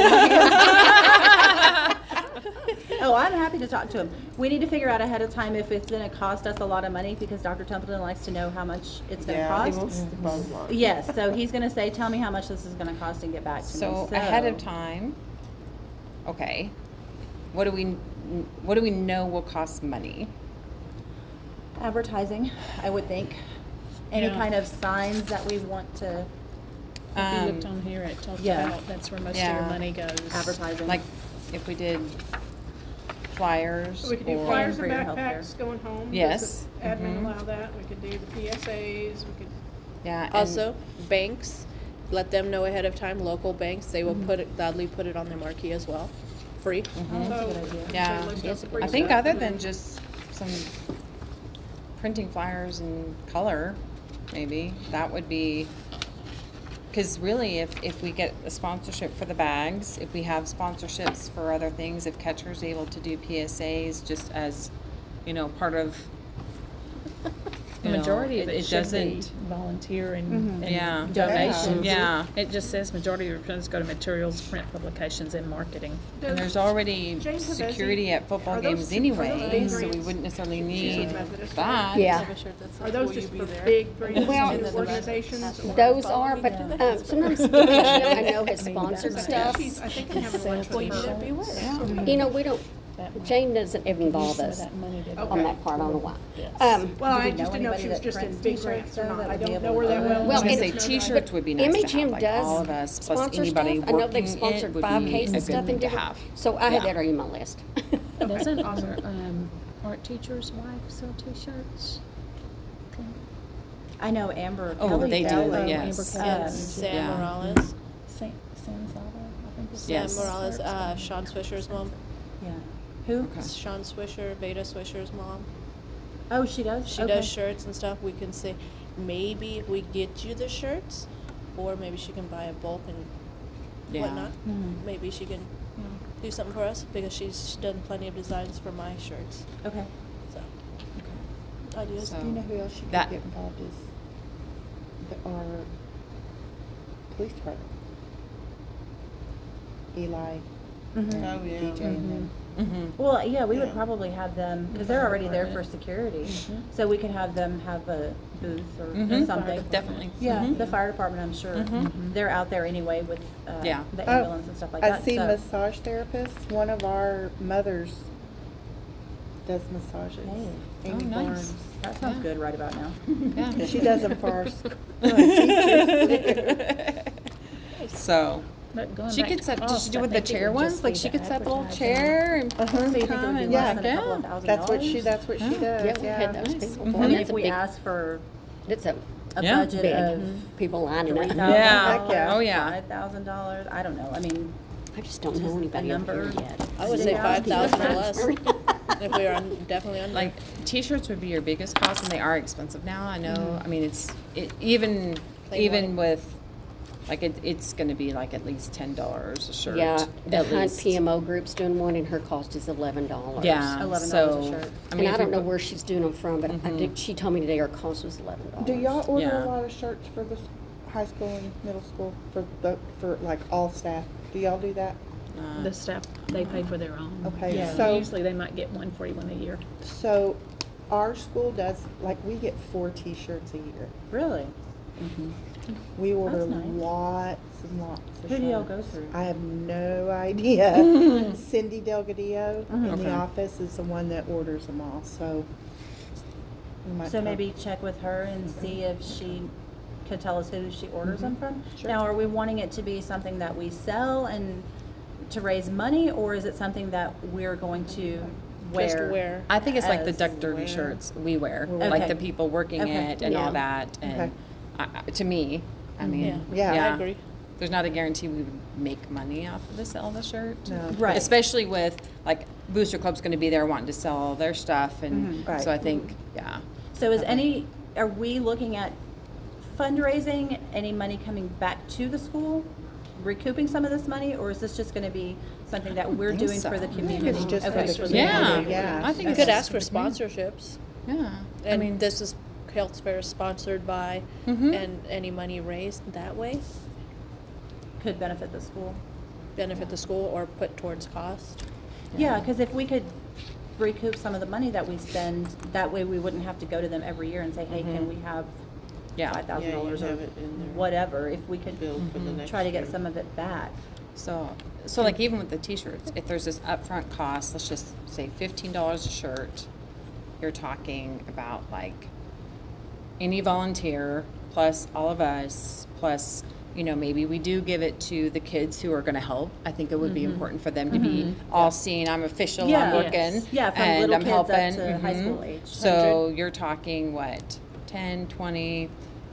Oh, I'm happy to talk to him. We need to figure out ahead of time if it's gonna cost us a lot of money, because Dr. Templeton likes to know how much it's gonna Yeah, he cost. wants the bottom line. Yes, so he's gonna say, tell me how much this is gonna cost and get back to me. So ahead of time, okay, what do we know will cost money? Advertising, I would think. Any Yeah. kind of signs that we want to If you looked on here, it talked yeah. about that's where most of Yeah. your money goes. advertising. Like if we did flyers We could do or flyers for and your health fair. backpacks going home. Yes. Does the admin Mhm. allow that? We could do the PSAs, we could, yeah, and Also, banks let them know ahead of time, local banks, they will gladly put it on their marquee as well, free. Yeah. Yes, I think other than just some printing flyers and color, maybe, that would be, because really, if we get a sponsorship for the bags, if we have sponsorships for other things, if Catcher's able to do PSAs just as, part of, The majority of it it should be doesn't, volunteer and Yeah. donations. Yeah. It just says majority of returns go to materials, print publications, and marketing. and there's already Jane Hevesi, security at football are those games two- anyway, are those big so we grants? wouldn't necessarily She's need a Methodist, that. right? Yeah. Are those just for big grants Well, to organizations? or- Those are, but sometimes I know has sponsored stuff. I think I'm having lunch with her. We don't, Jane doesn't involve us on that part, I don't know why. Well, I Do we know just didn't know if she anybody was that just in prints big t-shirts, grants or though, not. that I would be don't able know her that to- well. I was Well, gonna and- say T-shirts would be nice to MHM have, like does all of us, plus sponsor anybody stuff. I know working they've it sponsored would be 5Ks a and good stuff thing and to different. have. So I had Yeah. that already on my list. Doesn't our art teacher's wife sell T-shirts? I know Amber Oh, Kelly they do, does. yes. Amber Kelly. And Sam Yeah. Morales, San Saba, I think it's. Yes. Sam Morales, Sean Swisher's mom. Yeah. Who? Okay. Sean Swisher, Veda Swisher's mom. Oh, she does? She Okay. does shirts and stuff. We can say, maybe if we get you the shirts, or maybe she can buy a bulk and Yeah. whatnot. Maybe she can do something for us because she's done plenty of designs for my shirts. Okay. So, ideas. So- Do you know who else you could That- get involved is our police department? Eli, Mhm. Oh, yeah. DJ, and them. Mm-hmm. Well, yeah, we would Yeah. probably have them, because they're already there for security. So we could have them have a booth or Mhm. something. Definitely. Yeah, Mhm. the fire department, I'm sure. They're out there anyway with Yeah. the Oh, ambulance and stuff like I that. see so- massage therapists. One of our mothers does massages. Hey. Amy Oh, nice. Barnes. That sounds Yeah. good right about now. Yeah. She does them for our teachers. So, But going she back could to set, did cost, she do I with the think it chair would ones? just Like be she the could set the little advertising. chair and So you think it would come be and less Yeah. than a couple of yeah. $1,000? That's what she does. Yeah. Yeah. We had those Nice. people. Mhm. for And it. if It's a we big- ask for It's a a Yeah. budget big of people lining up. $3,000, Yeah. Heck yeah. Oh, yeah. $5,000, I don't know, I mean, I just don't know Just anybody a up here number. yet. I would say Yeah. 5,000 or less. If we are definitely under. Like T-shirts would be your biggest cost, and they are expensive now. I know. I mean, even Plain white. with like it's going to be like at least $10 a shirt. Yeah, the at Hunt least. PMO group's doing one, and her cost is $11. Yeah, $11 so, a shirt. I mean, And I if don't you know put- where she's doing them from, but I did, she told me today her cost was $11. Do y'all order Yeah. a lot of shirts for the high school and middle school for like all staff? Do y'all do that? The staff, they pay for their own. Okay, Yeah. so Usually they might get one for you one a year. our school does, like, we get 4 T-shirts a year. really? We order That's nice. lots and lots of Who do y'all shirts. go through? I have no idea. Cindy Delgadillo in Okay. the office is the one that orders them all, so. we might So talk- maybe check with her and see if she could tell us who she orders them from? Sure. Now, are we wanting it to be something that we sell and to raise money, or is it something that we're going to wear? Just wear. I think it's like the as Duck Derby wear. shirts we wear, Okay. like the people working Okay. it and Yeah. all that. And Okay. to me, I mean, Yeah. I agree. There's not a guarantee we would make money off of the sell of the shirt. No. Right. Especially with like Booster Club's going to be there wanting to sell all their stuff, and Mhm. Right. so I think, yeah. So are we looking at fundraising, any money coming back to the school, recouping some of this money, or is this just gonna be something that we're think doing so. for the I think community? it's just for Okay. the community. Yeah, Yeah. I think You it's could just ask for the community. sponsorships. Yeah, And I mean, this is Health Fair is sponsored by, Mhm. and any money raised that way Could benefit the school. benefit the school or put towards cost. Yeah, because if we could recoup some of the money that we spend, that way we wouldn't have to go to them every year and say, hey, can we have yeah. $5,000 Yeah, you or have it in there. whatever, if we could Bill for the next try to get year. some of it back. So like even with the T-shirts, if there's this upfront cost, let's just say $15 a shirt, you're talking about like any volunteer plus all of us plus maybe we do give it to the kids who are going to help. I think it would be important for them to be all seen. I'm official. Yeah. I'm working. Yes. Yeah, from and little I'm kids up helping. to high Mhm. school age. So you're talking what 10, 20.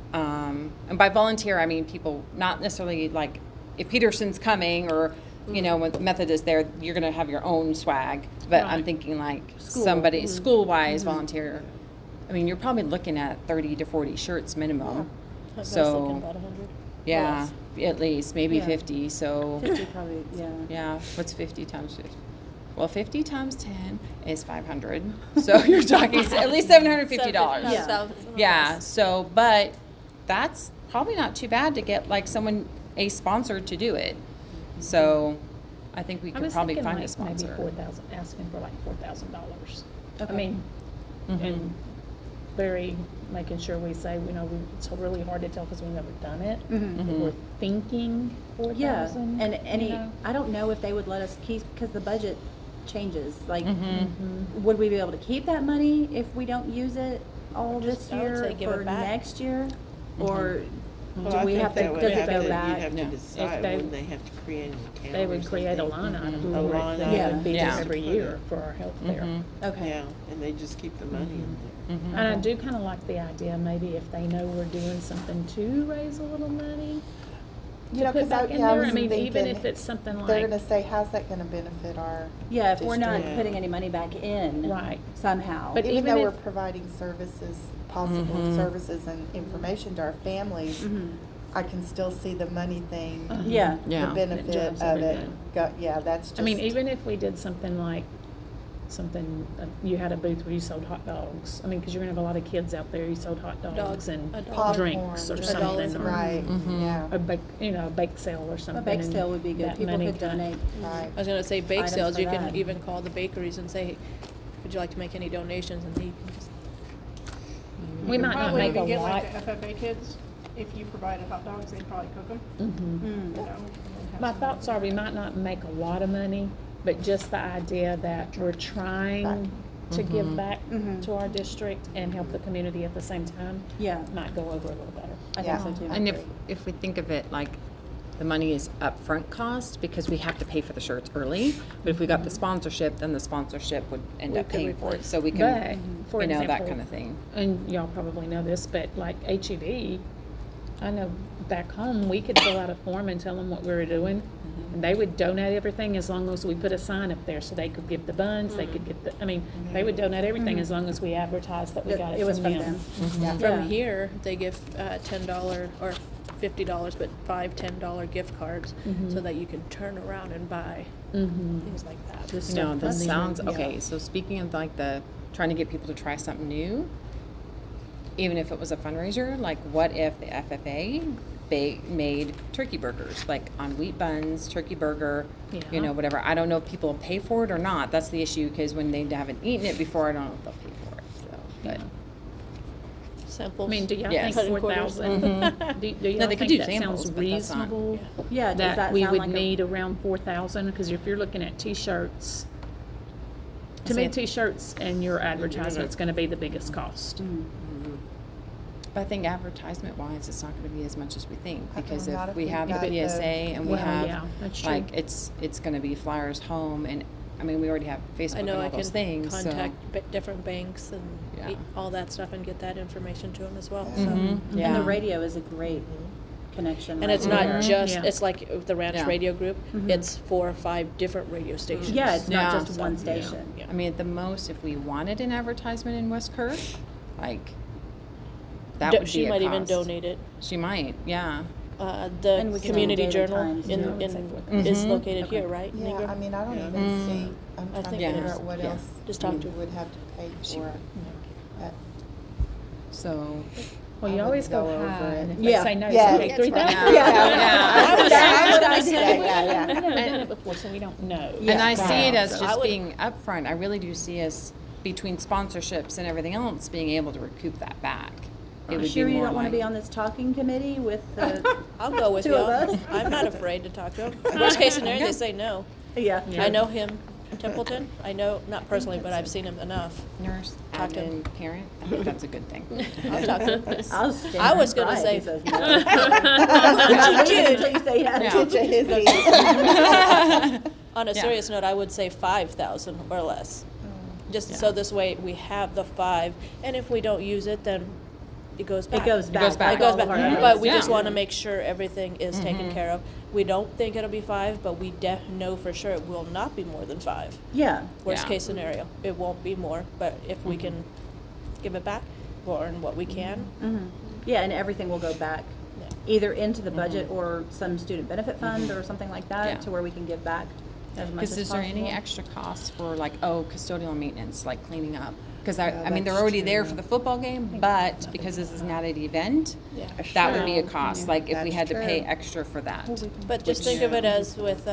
And by volunteer, I mean people, not necessarily like, if Peterson's coming or, you know, with Methodist there, you're gonna have your own swag. But I'm Right. thinking like somebody, school-wise volunteer. I mean, you're probably looking at 30 to 40 shirts minimum. I was So- thinking about 100. Yeah, at least, maybe Yeah. 50, so. 50 probably, yeah. Yeah, what's 50 times 50? Well, 50 times 10 is 500. So you're talking at least $750. Yeah. Yeah, so, but that's probably not too bad to get like someone, a sponsor to do it. So I think we I could was probably thinking find a like maybe sponsor. 4,000, asking for like $4,000. I Okay. mean, Mhm. and very making sure we say, you know, it's really hard to tell because we've never done it. Mhm. But we're thinking 4,000. Yeah, and you any, know? I don't know if they would let us keep, because the budget changes, like, Mhm. would we be able to keep that money if we don't use it all Just- this I would year say give it for back. next year? Or Well, do I we think have to, that would does it have go to- back? You'd have No. to decide, they- wouldn't they have to create an account They or would create a something? line item A for line it. That item. would be Yeah. just every Put year it- for our health there. Mhm. Okay. Yeah, and they just keep the money in there. Mhm. And I do kind of like the idea, maybe if they know we're doing something to raise a little money, You to know, put 'cause back in yeah, I there. I was mean, even thinking if it's something They're like, gonna say, how's that gonna benefit our, Yeah, if we're not Yeah. putting any money back in right. somehow. But even even though we're if- providing services, possible Mhm. services and information to our families, Mhm. I can still see the money thing, Yeah. Yeah. the benefit drives of it. everything. Yeah, that's just. I mean, even if we did something like, you had a booth where you sold hot dogs. I mean, because you're gonna have a lot of kids out there, you sold hot dogs Dogs, and a dog. Popcorn, drinks or $1 something. or Right, Mhm. yeah, A bake, a bake sale or something. A bake and sale would be good. that People money could donate. right. I was gonna say bake Items sales, for you can that. even call the bakeries and say, would you like to make any donations? And they can just, We might not Probably make even a get lot. like the FFA kids, if you provided hot dogs, they'd probably cook them, Mhm. Mm. you know. and have My some- thoughts are we might not make a lot of money, but just the idea that we're trying to give Mhm. back Mhm. to our district and help the community at the same time Yeah, might go over a little better. I Yeah. think so too. And if we think of it like the money is upfront cost because we have to pay for the shirts early, but if we got the sponsorship, then the sponsorship would end We up could paying for it. replace. So we But, can, for you know, that example, kind of thing. and y'all probably know this, but like HEB, I know back home, we could fill out a form and tell them what we were doing. And they would donate everything as long as we put a sign up there, so they could give the buns, they could get the, I mean, they would donate everything as long as we advertised that we That got it it was from from them. them. Yeah. Yeah. from here, they give $10 or $50, but $10 gift cards so that you can turn around and buy Mm-hmm. things like that. Just No, stuff that from the- sounds, yeah. okay, so speaking of like trying to get people to try something new, even if it was a fundraiser, like what if the FFA made turkey burgers, like on wheat buns, turkey burger, you Yeah. know, whatever. I don't know if people pay for it or not. That's the issue, because when they haven't eaten it before, I don't know if they'll pay for it, so, but. Samples. I mean, do y'all Yes. think Cutting quarters. 4,000? Do No, y'all they could think do that samples, sounds but that's not- reasonable? Yeah, does That that we sound would like a- need around 4,000, because if you're looking at T-shirts, to See, me, it- T-shirts and your advertisement's gonna be the biggest cost. Mm. But I think advertisement wise, it's not gonna be as much as we think, How come because not if if we we've have the got the- PSA and we Well, have, yeah, that's true. like, it's gonna be flyers home, and, I mean, we already have Facebook I and know all I those can things, so. contact different banks and Yeah. all that stuff and get that information to them as well. Yeah. So. Mhm, And the yeah. radio is a great connection. And right it's not there. just, Yeah. it's like the Ranch Yeah. Radio Group, Mhm. it's 4 or 5 different radio stations. Yeah, it's Yeah. not just one Yeah. station. Yeah. I mean, at the most, if we wanted an advertisement in West Kerr, like, that would be She a might even cost. donate it. She might, yeah. And The we can Community do Journal Times, in, too. is Mhm. located Okay. here, right? Yeah, Negro? I mean, I don't Yeah. even see, I'm I trying to think figure it is. out what Yeah. else Just talk we to her. would have to pay for it. But So, Well, I you always would go go over high, it. and if Yeah. they say no, Yeah. you say That's 3,000. right. Yeah. I would That's what I say- say, yeah, I've yeah. never done it before, so we don't know. and I Yeah. see it as So I just would- being upfront. I really do see us, between sponsorships and everything else, being able to recoup that back. It would Sure be you more don't want to like- be on this talking committee with the, I'll go with Two you. of us? I'm not afraid to talk to them. Worst case scenario, they say no. yeah. I know him, Templeton. I know, not personally, but I've seen him enough. Nurse, Talk to him. admin, parent, I think that's a good thing. I'll talk to him. I'll stand I was there and gonna cry say- if he says no. I'm waiting until you say yes. Yeah. Teach a hizzy. On a Yeah. serious note, I would say 5,000 or less. Just so Yeah. this way we have the 5, and if we don't use it, then It goes back. It goes back. goes back. like It goes all of our back, others. but we Yeah. just want to make sure everything is taken care of. We don't think it'll be 5, but we know for sure it will not be more than 5. Yeah. Worst Yeah. case scenario, it won't be more, but if we can give it back, we'll earn what we can. Mhm. Yeah, and everything will go back Yeah. either into the budget or some student benefit fund or something like that Yeah. to where we can give back as much as Because is possible. there any extra costs for like, custodial maintenance, like cleaning up? Because Yeah, I mean, they're that's already there true. for the football game, but because this is not an event, Yeah. that would be a True. cost, like if we That's had to pay true. extra for that. But just think of it as with,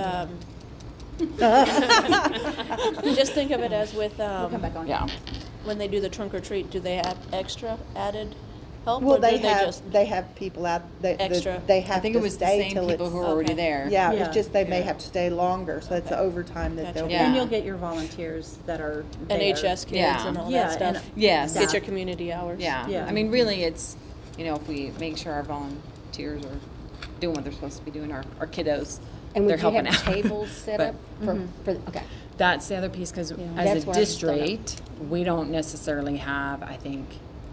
just think of it as with, We'll come back on. Yeah. when they do the trunk or treat, do they have extra added help? Well, or they do have, just they have people out, Extra. they have I think to it was the stay same till people it's. who were already Okay. there. Yeah, Yeah. it's just they may Yeah. have to stay longer, so it's the overtime that Gotcha. they'll be. Yeah. And you'll get your volunteers that are there. NHS kids Yeah. and all Yeah, that stuff? and- Yes. Staff. Get your community hours. Yeah. Yeah. I mean, really, it's, if we make sure our volunteers are doing what they're supposed to be doing, our kiddos, And we they're do helping have out. tables set But up for, okay. That's the other piece, because That's as a what I just thought of. district, we don't necessarily have, I think,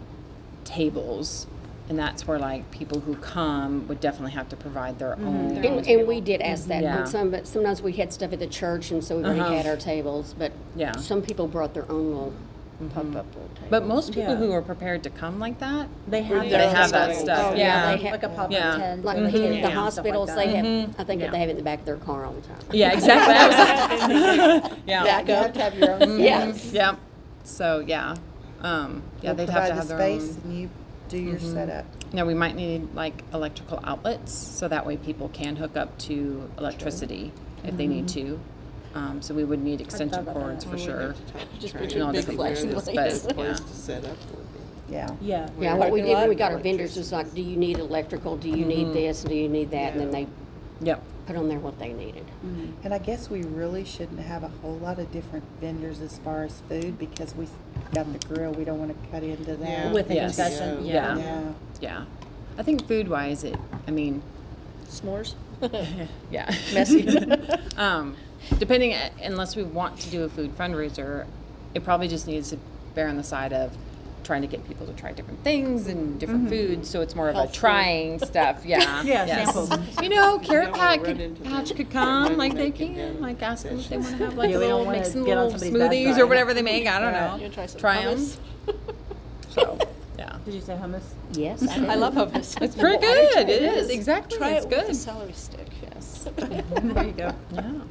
tables. And that's where like people who come would definitely have to provide their own. And we did ask that, Yeah. but sometimes we had stuff at the church, and so we already Uh-huh. had our tables, but Yeah. some people brought their own little pop-up little table. But most people Yeah. who are prepared to come like that, They have they their have that own stuff. tables. Yeah. They have like a pop-up Yeah. tent. Like and the, they can the do stuff like hospitals, that. they have, Mm-hmm. I think Yeah. that they have it in the back of their car all the time. yeah, exactly. Yeah. Back You up. have to have your own. Yeah. Yeah. So yeah, yeah, They'll they'd have provide to the have their space own. and you do your setup. Now we might need like electrical outlets, so that way people can hook up to electricity if they need to. So we would need extension about cords that. for sure. Just And put your all big different flashing places, lights. but, Place yeah. to set up would be. Yeah. Yeah. Yeah, what we Parking did when we lot, got our vendors was like, do you need electrical, do you need this, do you need that, and then they Yep. put on there what they needed. And I guess we really shouldn't have a whole lot of different vendors as far as food because we got the grill. We don't want to cut into that. Yeah. With the Yes. concession, Yeah. yeah. Yeah. Yeah. I think food wise, I mean, S'mores? yeah. Messy. Depending, unless we want to do a food fundraiser, it probably just needs to bear on the side of trying to get people to try different things and different foods, so it's more of a Health food. trying stuff. Yeah. Yeah, yes. samples. Carrot don't wanna Patch run into Patch the- could come, like they making can, them like ask them if they concessions. want to have like Yeah, a we don't little wanna mix some get on little somebody's bad smoothies side. or whatever they make. I don't Yeah. You know. try some Try them. hummus? So yeah, Did you say hummus? Yes, I did. I love hummus. it's pretty good. It is exactly. Try it's it good. with a celery stick. Yes. There you go.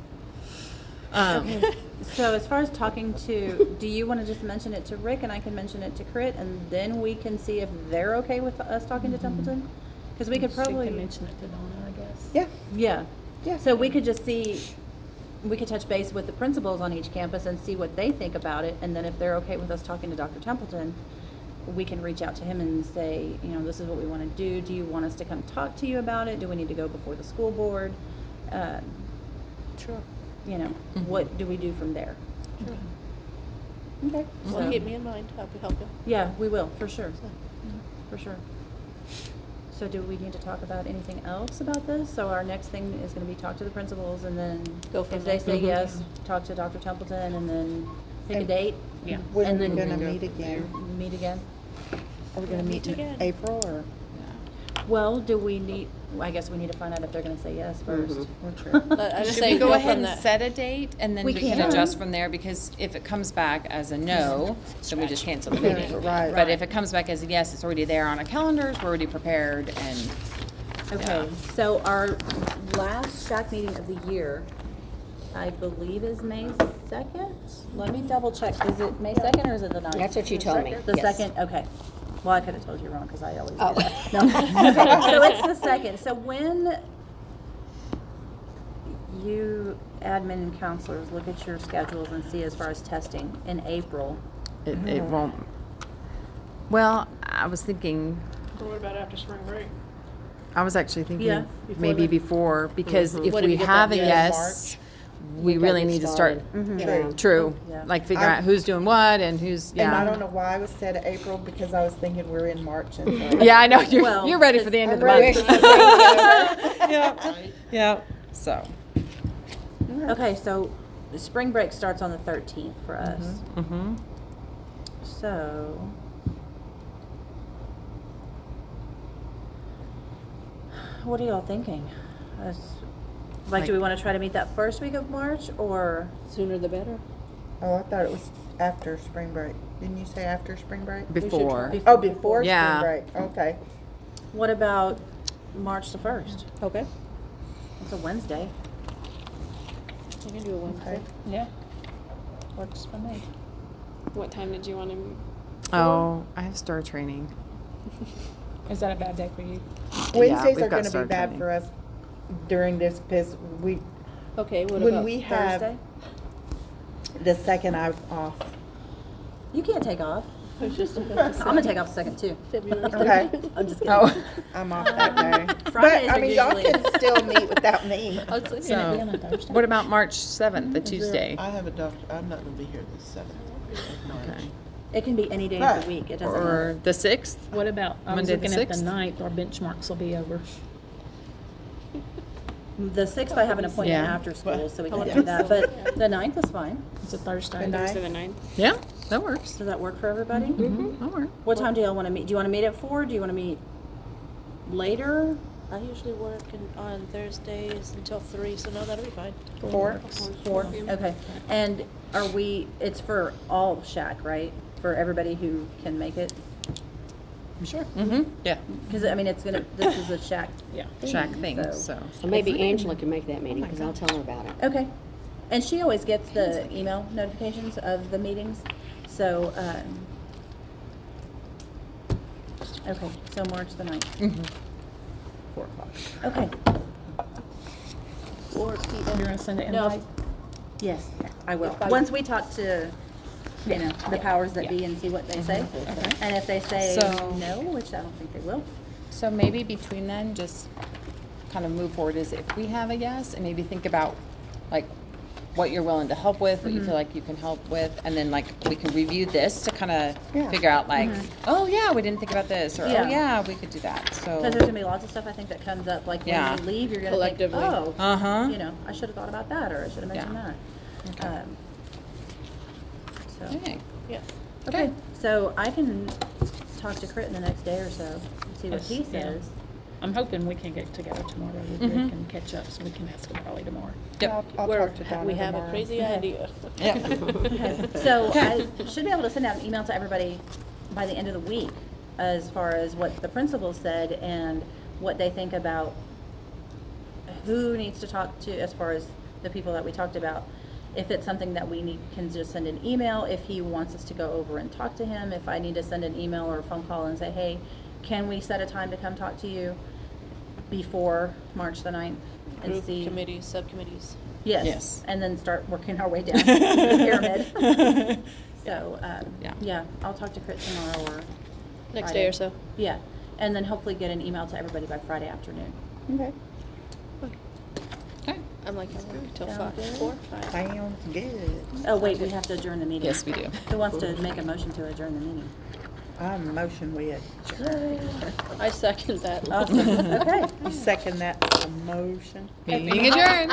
Yeah. So as far as talking to, do you want to just mention it to Rick and I can mention it to Crit and then we can see if they're okay with us talking to Templeton? Because we could She probably, can mention it to Donna, I guess. Yeah. yeah. Yeah. So we could just see, we could touch base with the principals on each campus and see what they think about it. And then if they're okay with us talking to Dr. Templeton, we can reach out to him and say, this is what we want to do. Do you want us to come talk to you about it? Do we need to go before the school board? Sure. What do we do from there? Sure. Okay. Well, So- keep me in mind. I'll help you. Yeah, we will, for sure. For sure. So do we need to talk about anything else about this? So our next thing is gonna be talk to the principals and then Go from if they there. say yes, talk to Dr. Templeton and then pick a And- date, Yeah. When And are we then gonna go meet from again? meet again. Are we gonna meet in again. April or? Well, do we need, I guess we need to find out if they're gonna say yes first. We're sure. I just Should say we go ahead from and that. set a date and then We we can can. adjust from there? Because if it comes back as a no, then we just cancel the meeting. Right. But if it comes back as a yes, it's already there on our calendars, we're already prepared, and Okay, so our last SHAC meeting of the year, I believe is May 2nd? Let me double check. Is it May 2nd or is it the 9th? That's what you told me, The yes. 2nd, okay. Well, I could have told you wrong because I always do Oh. that. No. Okay, so it's the 2nd. So when you admin and counselors look at your schedules and see as far as testing in April, it won't. Well, I was thinking, Or what about after spring break? I was actually thinking Yeah. maybe before, because if What if we you get have that a yes yes, we Get really that need to start. started. True. True, Yeah. like figure I- out who's doing what and who's, And I yeah. don't know why I was said April because I was thinking we're in March and. Yeah, I know, Well, you're ready for the end of the I'm ready month. for the Yeah, yeah, so. okay, so the spring break starts on the 13th for us. Mm-hmm. So, what are y'all thinking? Like, do we want to try to meet that first week of March, or? Sooner the better. Oh, I thought it was after spring break. Didn't you say after spring break? Before. Oh, before Yeah. spring break, okay. What about March the 1st? Okay. It's a Wednesday. I can do a Wednesday. Okay. Yeah. Works for me. What time did you want to? Oh, I have star training. Is that a bad day for you? Wednesdays we've are got gonna be star bad training. for us during this, because Okay, what when about we have Thursday? the second I'm off. You can't take off. I was just about to say I'm gonna take off the second too. February Okay. 3rd. I'm just kidding. Oh. I'm off that day. But, Fridays I are mean, y'all usually- can still meet without me. I was like, So, on a Thursday? what about March 7th, the Tuesday? I have a doctor, I'm not gonna be here the 7th of March. Okay. It can be any day of Right. the week. It doesn't Or matter. the 6th? What about, I was Monday the looking at the 6th? 9th, our benchmarks will be over. The 6th, I have an appointment Yeah. after school, so we Well, can't do that. But the 9th is fine. It's a Thursday. Good night. Thursday the 9th. Yeah, that works. Does that work for everybody? That'll work. What time do y'all want to meet? Do you want to meet at 4? Do you want to meet later? I usually work on Thursdays until 3, so no, that'll be fine. 4? 4. Okay. And it's for all Shack, right? For everybody who can make it? Sure. Mm-hmm. Yeah. Because, I mean, this is a Shack. Yeah. Shack thing, So- so. So maybe Angela can make that meeting, because I'll tell her about it. Okay. And she always gets the email notifications of the meetings. So, okay, so March the 9th, Mhm. 4 o'clock. Okay. 4 You're p.m. gonna send an No. invite? Yes, I will. If I- Once we talk to, the powers that be and see what they say. Okay. And if they say So- no, which I don't think they will. So maybe between then, just kind of move forward as if we have a yes, and maybe think about like what you're willing to help with, what you feel like you can help with, and then like we can review this to kind of Yeah. figure out like, oh yeah, we didn't think about this, or Yeah. oh yeah, we could do that. So. Because there's gonna be lots of stuff I think that comes up, like when Yeah. you leave, you're gonna think, Collectively. oh, Uh-huh. I should have thought about that, or I should have mentioned Yeah. that. Okay. So. Okay. Yes. Okay, so I can talk to Crit in the next day or so, and see what Yes, he yeah. says. I'm hoping we can get together tomorrow with Mhm. Rick and catch up so we can ask him probably tomorrow. Yep. I'll talk to Donna We have tomorrow. a crazy idea. Yeah. Okay, so I should be able to send out an email to everybody by the end of the week as far as what the principal said and what they think about who needs to talk to as far as the people that we talked about. If it's something that can just send an email, if he wants us to go over and talk to him, if I need to send an email or a phone call and say, hey, can we set a time to come talk to you before March the 9th? And Group see. committees, subcommittees. Yes. Yes. And then start working our way down the pyramid. So, Yeah. I'll talk to Crit tomorrow or Next Friday. day or so. Yeah, and then hopefully get an email to everybody by Friday afternoon. Okay, Okay. I'm like, till Sound 5, good? 4, 5. sounds good. Oh, wait, we have to adjourn the meeting. Yes, we do. Who wants to make a motion to adjourn the meeting? I'm motion we adjourn. I second that. Awesome, okay. You second that motion? Meeting adjourned.